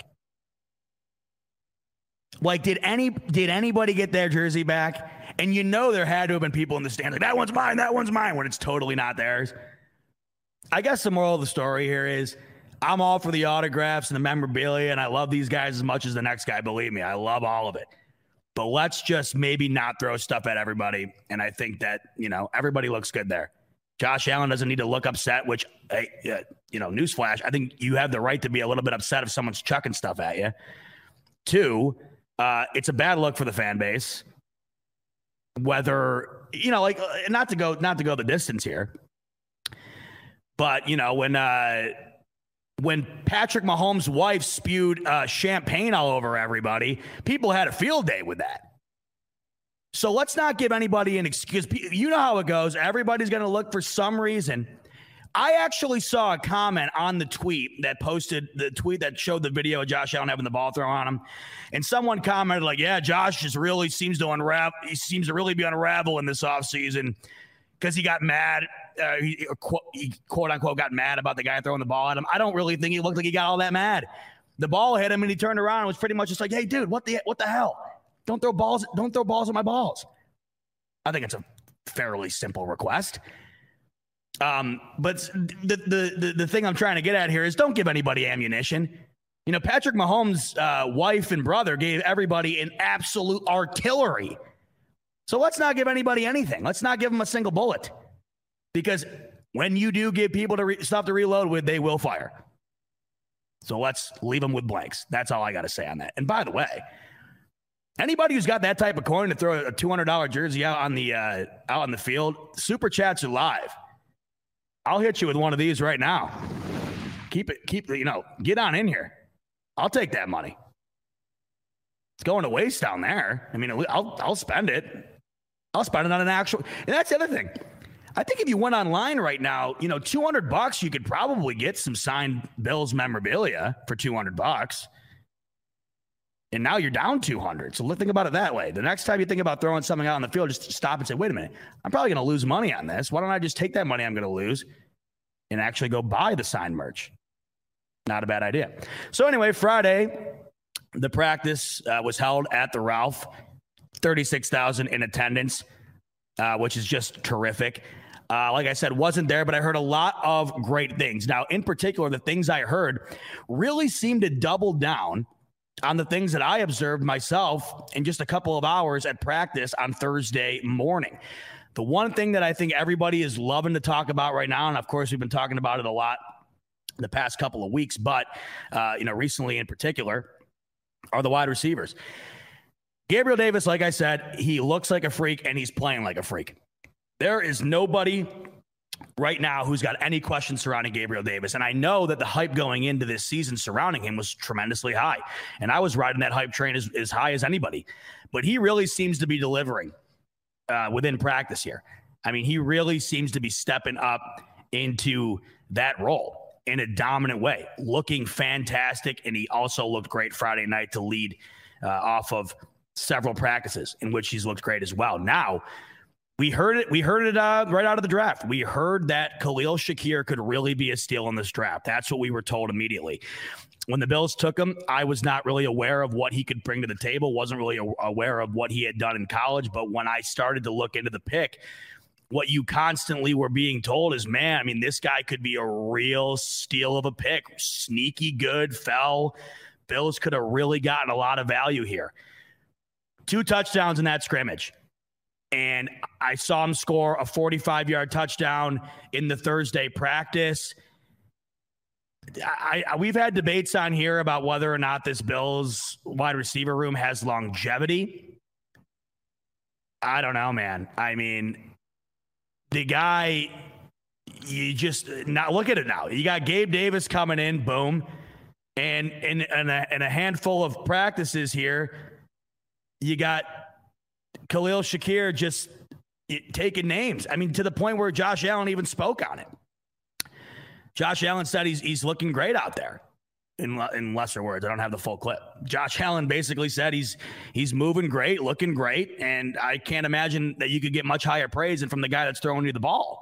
Like, did any did anybody get their jersey back? And you know there had to have been people in the stands like, that one's mine, that one's mine, when it's totally not theirs. I guess the moral of the story here is I'm all for the autographs and the memorabilia, and I love these guys as much as the next guy. Believe me, I love all of it. But let's just maybe not throw stuff at everybody. And I think that, you know, everybody looks good there. Josh Allen doesn't need to look upset, which, hey, uh, you know, newsflash, I think you have the right to be a little bit upset if someone's chucking stuff at you. Two, uh, it's a bad look for the fan base. Whether, you know, like, not to go, not to go the distance here, but, you know, when, uh, when Patrick Mahomes' wife spewed uh, champagne all over everybody, people had a field day with that. So let's not give anybody an excuse. You know how it goes. Everybody's going to look for some reason. I actually saw a comment on the tweet that posted the tweet that showed the video of Josh Allen having the ball thrown on him. And someone commented like, yeah, Josh just really seems to unravel. He seems to really be unraveling this offseason because he got mad. Uh, he, he quote unquote got mad about the guy throwing the ball at him. I don't really think he looked like he got all that mad. The ball hit him and he turned around and was pretty much just like, hey, dude, what the what the hell? Don't throw balls. Don't throw balls at my balls. I think it's a fairly simple request. Um, but the, the the the thing I'm trying to get at here is don't give anybody ammunition. You know, Patrick Mahomes' uh, wife and brother gave everybody an absolute artillery. So let's not give anybody anything. Let's not give them a single bullet. Because when you do give people to re- stuff to reload with, they will fire. So let's leave them with blanks. That's all I got to say on that. And by the way, anybody who's got that type of coin to throw a two hundred dollars jersey out on the uh, out on the field, super chats are live. I'll hit you with one of these right now. Keep it, keep you know, get on in here. I'll take that money. It's going to waste down there. I mean, I'll I'll spend it. I'll spend it on an actual. And that's the other thing. I think if you went online right now, you know, two hundred bucks, you could probably get some signed Bills memorabilia for two hundred bucks. And now you're down two hundred. So let's think about it that way. The next time you think about throwing something out on the field, just stop and say, wait a minute, I'm probably going to lose money on this. Why don't I just take that money I'm going to lose and actually go buy the signed merch? Not a bad idea. So anyway, Friday, the practice uh, was held at the Ralph, thirty-six thousand in attendance, uh, which is just terrific. Uh, like I said, wasn't there, but I heard a lot of great things. Now, in particular, the things I heard really seemed to double down on the things that I observed myself in just a couple of hours at practice on Thursday morning. The one thing that I think everybody is loving to talk about right now, and of course we've been talking about it a lot the past couple of weeks, but uh, you know, recently in particular, are the wide receivers. Gabriel Davis, like I said, he looks like a freak and he's playing like a freak. There is nobody right now who's got any questions surrounding Gabriel Davis. And I know that the hype going into this season surrounding him was tremendously high. And I was riding that hype train as, as high as anybody. But he really seems to be delivering uh, within practice here. I mean, he really seems to be stepping up into that role in a dominant way, looking fantastic. And he also looked great Friday night to lead uh, off of several practices in which he's looked great as well. Now, We heard it. We heard it uh, right out of the draft. We heard that Khalil Shakir could really be a steal in this draft. That's what we were told immediately. When the Bills took him, I was not really aware of what he could bring to the table. Wasn't really aware of what he had done in college. But when I started to look into the pick, what you constantly were being told is, man, I mean, this guy could be a real steal of a pick. Sneaky good, fell. Bills could have really gotten a lot of value here. Two touchdowns in that scrimmage. And I saw him score a forty-five-yard touchdown in the Thursday practice. I, I, we've had debates on here about whether or not this Bills wide receiver room has longevity. I don't know, man. I mean, the guy, you just now look at it now. You got Gabe Davis coming in, boom, and in and a, and a handful of practices here, you got Khalil Shakir just taking names. I mean, to the point where Josh Allen even spoke on it. Josh Allen said he's he's looking great out there. In in lesser words, I don't have the full clip. Josh Allen basically said he's he's moving great, looking great, and I can't imagine that you could get much higher praise than from the guy that's throwing you the ball.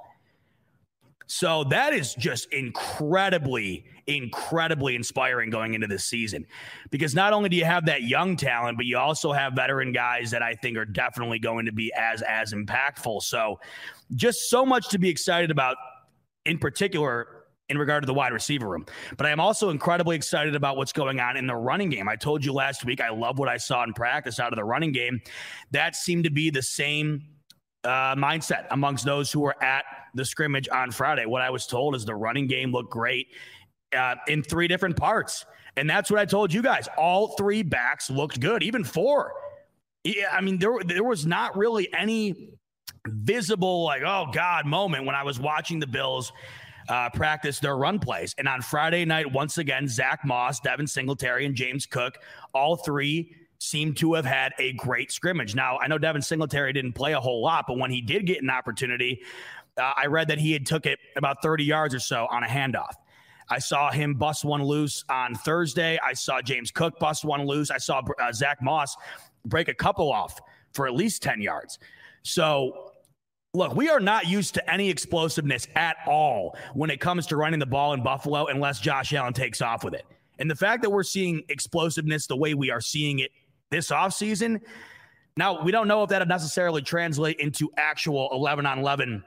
So that is just incredibly, incredibly inspiring going into this season, because not only do you have that young talent, but you also have veteran guys that I think are definitely going to be as, as impactful. So just so much to be excited about, in particular in regard to the wide receiver room. But I am also incredibly excited about what's going on in the running game. I told you last week, I love what I saw in practice out of the running game. That seemed to be the same uh, mindset amongst those who were at the scrimmage on Friday. What I was told is the running game looked great uh, in three different parts. And that's what I told you guys. All three backs looked good, even four. Yeah, I mean, there, there was not really any visible, like, oh, God, moment when I was watching the Bills uh, practice their run plays. And on Friday night, once again, Zach Moss, Devin Singletary, and James Cook, all three seem to have had a great scrimmage. Now, I know Devin Singletary didn't play a whole lot, but when he did get an opportunity, uh, I read that he had took it about thirty yards or so on a handoff. I saw him bust one loose on Thursday. I saw James Cook bust one loose. I saw uh, Zach Moss break a couple off for at least ten yards. So, look, we are not used to any explosiveness at all when it comes to running the ball in Buffalo unless Josh Allen takes off with it. And the fact that we're seeing explosiveness the way we are seeing it this offseason, now we don't know if that would necessarily translate into actual eleven on eleven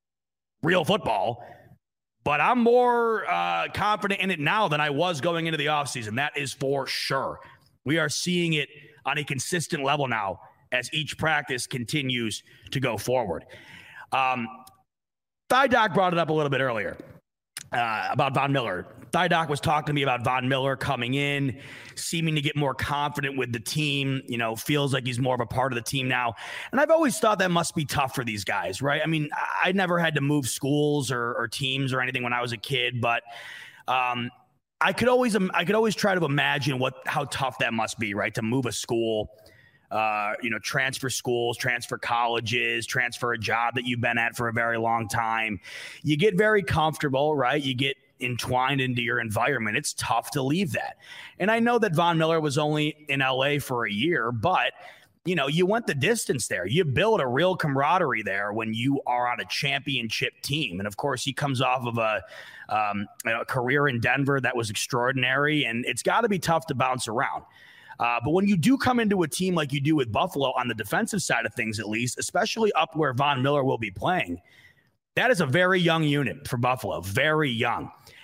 real football, but I'm more uh, confident in it now than I was going into the offseason. That is for sure. We are seeing it on a consistent level now as each practice continues to go forward. Um, Thigh Doc brought it up a little bit earlier uh, about Von Miller. Thigh Doc was talking to me about Von Miller coming in, seeming to get more confident with the team, you know, feels like he's more of a part of the team now. And I've always thought that must be tough for these guys, right? I mean, I never had to move schools or, or teams or anything when I was a kid, but um, I could always, I could always try to imagine what, how tough that must be, right? To move a school, uh, you know, transfer schools, transfer colleges, transfer a job that you've been at for a very long time. You get very comfortable, right? You get entwined into your environment. It's tough to leave that. And I know that Von Miller was only in L A for a year, but you know, you went the distance there. You build a real camaraderie there when you are on a championship team. And of course, he comes off of a, um, a career in Denver that was extraordinary, and it's got to be tough to bounce around. Uh, but when you do come into a team like you do with Buffalo on the defensive side of things, at least, especially up where Von Miller will be playing, that is a very young unit for Buffalo, very young.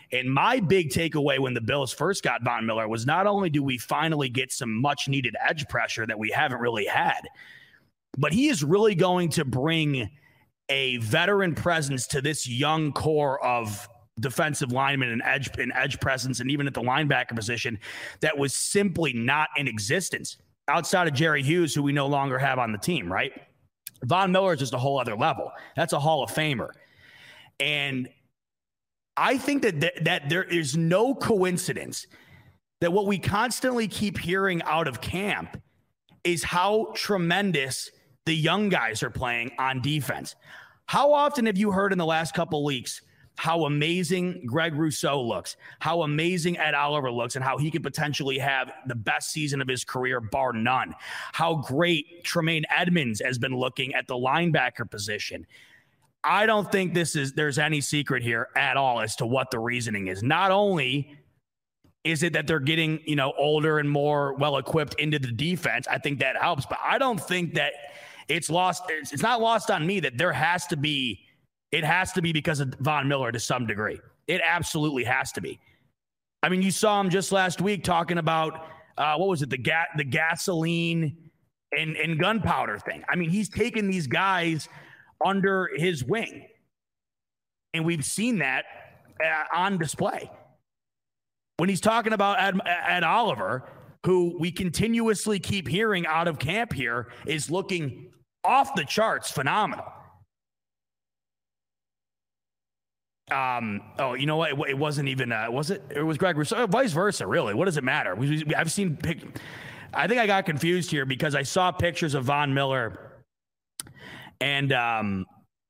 And my big takeaway when the Bills first got Von Miller was not only do we finally get some much needed edge pressure that we haven't really had, but he is really going to bring a veteran presence to this young core of defensive linemen and edge and edge presence, and even at the linebacker position that was simply not in existence outside of Jerry Hughes, who we no longer have on the team, right? Von Miller is just a whole other level. That's a Hall of Famer. And I think that th- that there is no coincidence that what we constantly keep hearing out of camp is how tremendous the young guys are playing on defense. How often have you heard in the last couple weeks how amazing Greg Rousseau looks, how amazing Ed Oliver looks, and how he could potentially have the best season of his career, bar none? How great Tremaine Edmonds has been looking at the linebacker position. I don't think this is there's any secret here at all as to what the reasoning is. Not only is it that they're getting, you know, older and more well-equipped into the defense, I think that helps, but I don't think that it's lost. It's, it's not lost on me that there has to be, it has to be because of Von Miller to some degree. It absolutely has to be. I mean, you saw him just last week talking about, uh, what was it, the ga- the gasoline and, and gunpowder thing. I mean, he's taken these guys under his wing, and we've seen that uh, on display. When he's talking about Ed, Ed Oliver, who we continuously keep hearing out of camp here is looking off the charts phenomenal. Um. Oh, you know what? It, it wasn't even. Uh, was it? It was Greg Rousseau. Vice versa, really. What does it matter? We, we, I've seen. Pic- I think I got confused here because I saw pictures of Von Miller and um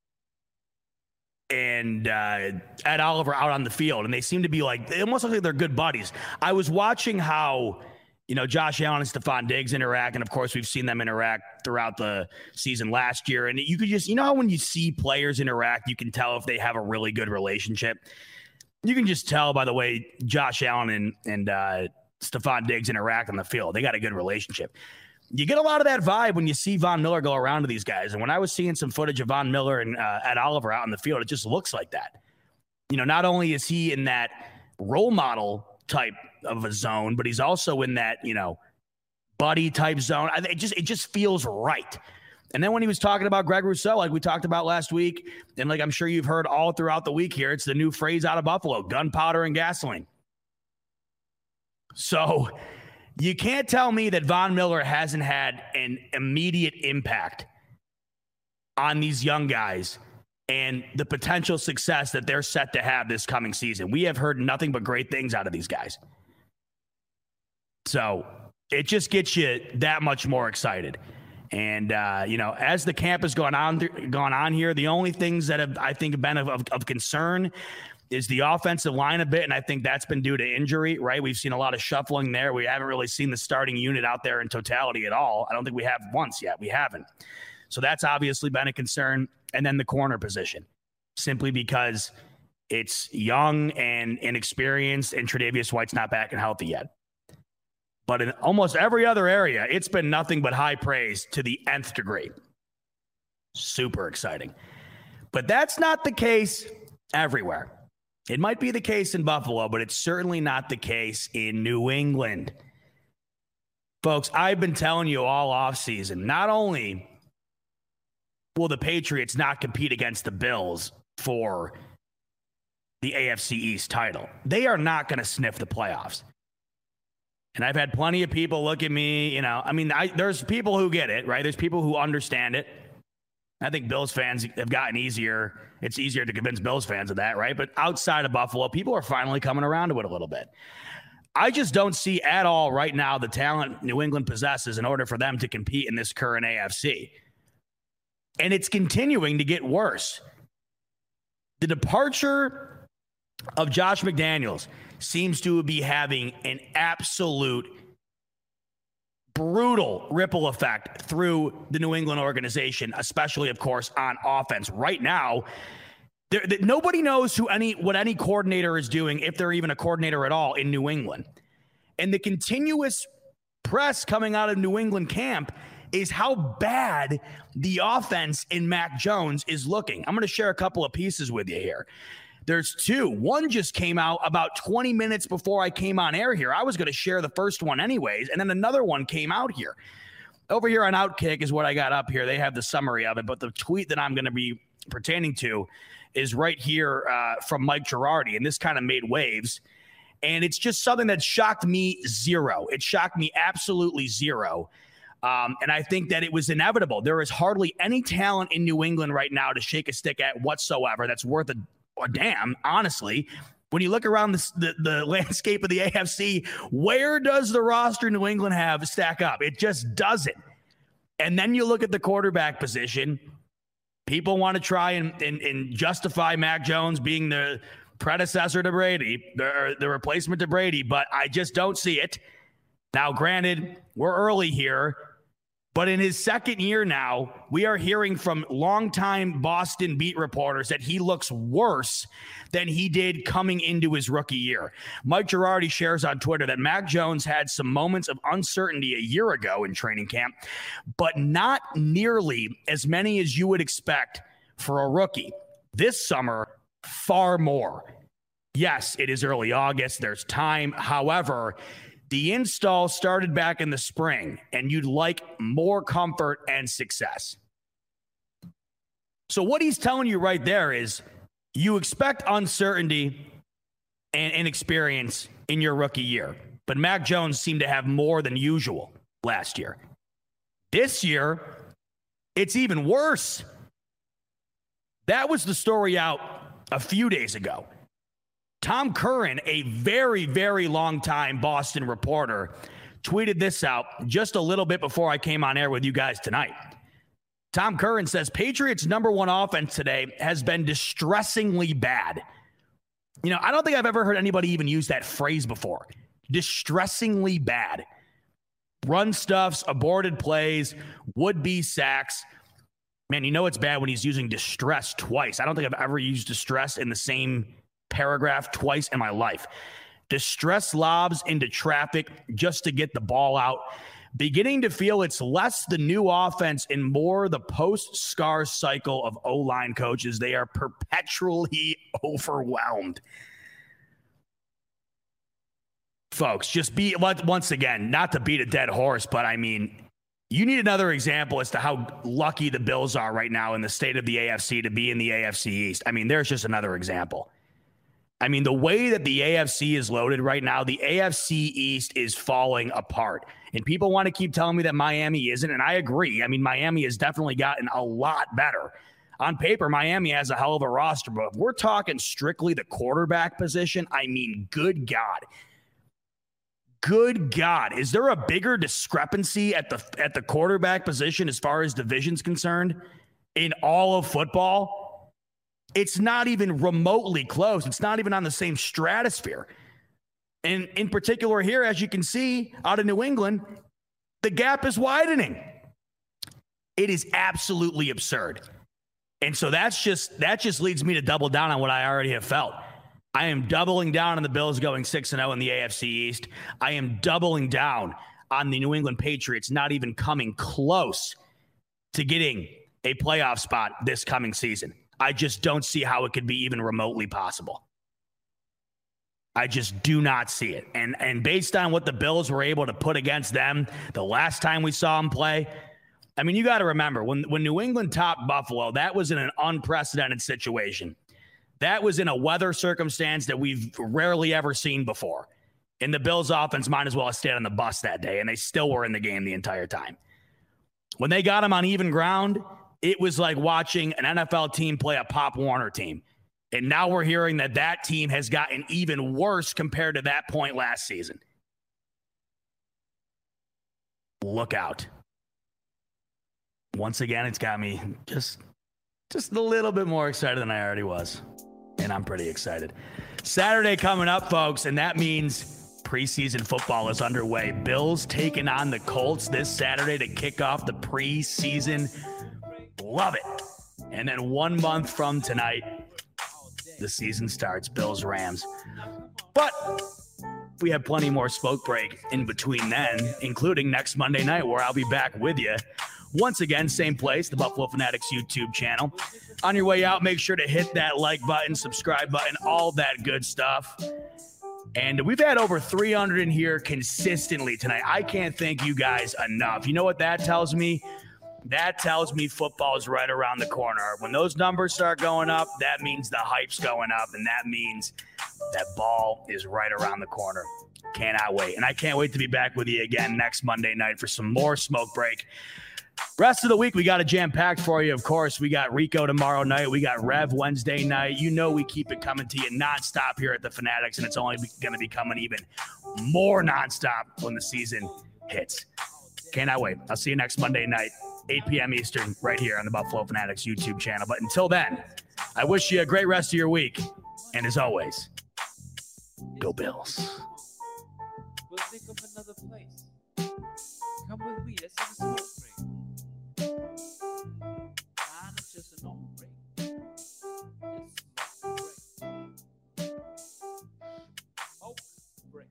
and uh, Ed Oliver out on the field, and they seem to be like, they almost look like they're good buddies. I was watching how, you know, Josh Allen and Stephon Diggs interact, and of course we've seen them interact throughout the season last year, and you could just, you know how when you see players interact, you can tell if they have a really good relationship. You can just tell by the way Josh Allen and, and uh, Stephon Diggs interact on the field. They got a good relationship. You get a lot of that vibe when you see Von Miller go around to these guys. And when I was seeing some footage of Von Miller and uh, Ed Oliver out in the field, it just looks like that. You know, not only is he in that role model type of a zone, but he's also in that, you know, buddy type zone. I, it just it just feels right. And then when he was talking about Greg Rousseau, like we talked about last week, and like I'm sure you've heard all throughout the week here, it's the new phrase out of Buffalo, gunpowder and gasoline. So you can't tell me that Von Miller hasn't had an immediate impact on these young guys and the potential success that they're set to have this coming season. We have heard nothing but great things out of these guys. So it just gets you that much more excited. And, uh, you know, as the camp has gone on, th- gone on here, the only things that have, I think, have been of, of, of concern is the offensive line a bit, and I think that's been due to injury, right? We've seen a lot of shuffling there. We haven't really seen the starting unit out there in totality at all. I don't think we have once yet. We haven't. So that's obviously been a concern. And then the corner position, simply because it's young and inexperienced, and Tre'Davious White's not back and healthy yet. But in almost every other area, it's been nothing but high praise to the nth degree. Super exciting. But that's not the case everywhere. It might be the case in Buffalo, but it's certainly not the case in New England. Folks, I've been telling you all offseason, not only will the Patriots not compete against the Bills for the A F C East title, they are not going to sniff the playoffs. And I've had plenty of people look at me, you know, I mean, I, there's people who get it, right? There's people who understand it. I think Bills fans have gotten easier. It's easier to convince Bills fans of that, right? But outside of Buffalo, people are finally coming around to it a little bit. I just don't see at all right now the talent New England possesses in order for them to compete in this current A F C. And it's continuing to get worse. The departure of Josh McDaniels seems to be having an absolute brutal ripple effect through the New England organization, especially, of course, on offense. Right now, there, there, nobody knows who any what any coordinator is doing, if they're even a coordinator at all, in New England. And the continuous press coming out of New England camp is how bad the offense in Mac Jones is looking. I'm going to share a couple of pieces with you here. There's two. One just came out about twenty minutes before I came on air here. I was going to share the first one anyways, and then another one came out here. Over here on Outkick is what I got up here. They have the summary of it, but the tweet that I'm going to be pertaining to is right here uh, from Mike Girardi, and this kind of made waves. And it's just something that shocked me zero. It shocked me absolutely zero. Um, and I think that it was inevitable. There is hardly any talent in New England right now to shake a stick at whatsoever that's worth a, a damn, honestly. When you look around the, the, the landscape of the A F C, where does the roster New England have stack up? It just doesn't. And then you look at the quarterback position. People want to try and, and, and justify Mac Jones being the predecessor to Brady, the, the replacement to Brady, but I just don't see it. Now, granted, we're early here, but in his second year now, we are hearing from longtime Boston beat reporters that he looks worse than he did coming into his rookie year. Mike Girardi shares on Twitter that Mac Jones had some moments of uncertainty a year ago in training camp, but not nearly as many as you would expect for a rookie. This summer, far more. Yes, it is early August. There's time. However, the install started back in the spring, and you'd like more comfort and success. So what he's telling you right there is you expect uncertainty and inexperience in your rookie year. But Mac Jones seemed to have more than usual last year. This year, it's even worse. That was the story out a few days ago. Tom Curran, a very, very long-time Boston reporter, tweeted this out just a little bit before I came on air with you guys tonight. Tom Curran says, Patriots' number one offense today has been distressingly bad. You know, I don't think I've ever heard anybody even use that phrase before. Distressingly bad. Run stuffs, aborted plays, would-be sacks. Man, you know it's bad when he's using distress twice. I don't think I've ever used distress in the same paragraph twice in my life. Distress lobs into traffic just to get the ball out. Beginning to feel it's less the new offense and more the post-Scar cycle of O-line coaches. They are perpetually overwhelmed. Folks, just be, once again, not to beat a dead horse, but I mean, you need another example as to how lucky the Bills are right now in the state of the A F C to be in the A F C East. I mean, there's just another example. I mean, the way that the A F C is loaded right now, the A F C East is falling apart. And people want to keep telling me that Miami isn't, and I agree. I mean, Miami has definitely gotten a lot better. On paper, Miami has a hell of a roster, but if we're talking strictly the quarterback position, I mean, good God. Good God. Is there a bigger discrepancy at the at the quarterback position as far as division's concerned in all of football? It's not even remotely close. It's not even on the same stratosphere. And in particular here, as you can see out of New England, the gap is widening. It is absolutely absurd. And so that's just that just leads me to double down on what I already have felt. I am doubling down on the Bills going six and oh in the A F C East. I am doubling down on the New England Patriots not even coming close to getting a playoff spot this coming season. I just don't see how it could be even remotely possible. I just do not see it. And and based on what the Bills were able to put against them the last time we saw them play, I mean, you got to remember, when, when New England topped Buffalo, that was in an unprecedented situation. That was in a weather circumstance that we've rarely ever seen before. And the Bills offense might as well have stayed on the bus that day, and they still were in the game the entire time. When they got them on even ground, it was like watching an N F L team play a Pop Warner team. And now we're hearing that that team has gotten even worse compared to that point last season. Look out. Once again, it's got me just, just a little bit more excited than I already was. And I'm pretty excited. Saturday coming up, folks, and that means preseason football is underway. Bills taking on the Colts this Saturday to kick off the preseason. Love it. And then one month from tonight, the season starts, Bills Rams. But we have plenty more smoke break in between then, including next Monday night where I'll be back with you once again, same place, the Buffalo Fanatics YouTube channel. On your way out, make sure to hit that like button, subscribe button, all that good stuff. And we've had over three hundred in here consistently tonight. I can't thank you guys enough. You know what that tells me? That tells me football is right around the corner. When those numbers start going up, that means the hype's going up, and that means that ball is right around the corner. Cannot wait. And I can't wait to be back with you again next Monday night for some more Smoke Break. Rest of the week, we got a jam-packed for you, of course. We got Rico tomorrow night. We got Rev Wednesday night. You know we keep it coming to you nonstop here at the Fanatics, and it's only going to be coming even more nonstop when the season hits. Cannot wait. I'll see you next Monday night, eight p.m. Eastern, right here on the Buffalo Fanatics YouTube channel. But until then, I wish you a great rest of your week. And as always, go Bills. We'll think of another place. Come with me. Let's have a smoke break. Nah, it's just a normal break. It's smoke break. Smoke break.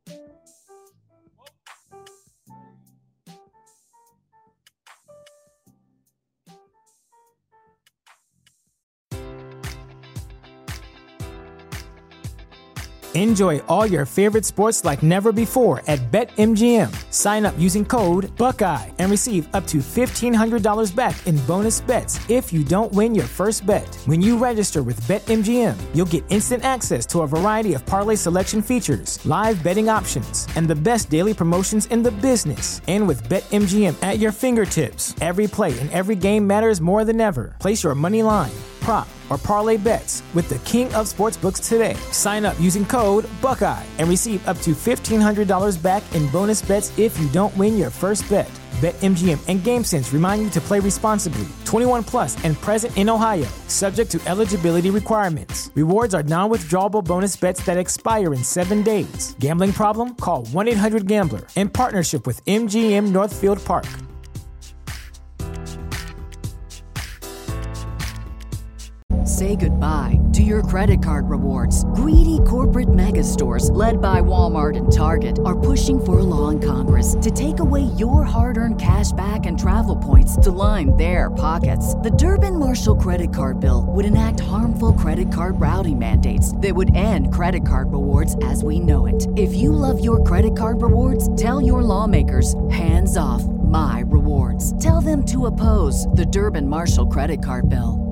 Enjoy all your favorite sports like never before at BetMGM. Sign up using code Buckeye and receive up to fifteen hundred dollars back in bonus bets if you don't win your first bet. When you register with BetMGM, you'll get instant access to a variety of parlay selection features, live betting options, and the best daily promotions in the business. And with BetMGM at your fingertips, every play and every game matters more than ever. Place your money line, prop, or parlay bets with the king of sportsbooks today. Sign up using code Buckeye and receive up to fifteen hundred dollars back in bonus bets if you don't win your first bet. BetMGM and GameSense remind you to play responsibly. twenty-one plus and present in Ohio, subject to eligibility requirements. Rewards are non-withdrawable bonus bets that expire in seven days. Gambling problem? Call one eight hundred gambler in partnership with M G M Northfield Park. Say goodbye to your credit card rewards. Greedy corporate mega stores, led by Walmart and Target, are pushing for a law in Congress to take away your hard-earned cash back and travel points to line their pockets. The Durbin-Marshall credit card bill would enact harmful credit card routing mandates that would end credit card rewards as we know it. If you love your credit card rewards, tell your lawmakers, hands off my rewards. Tell them to oppose the Durbin-Marshall credit card bill.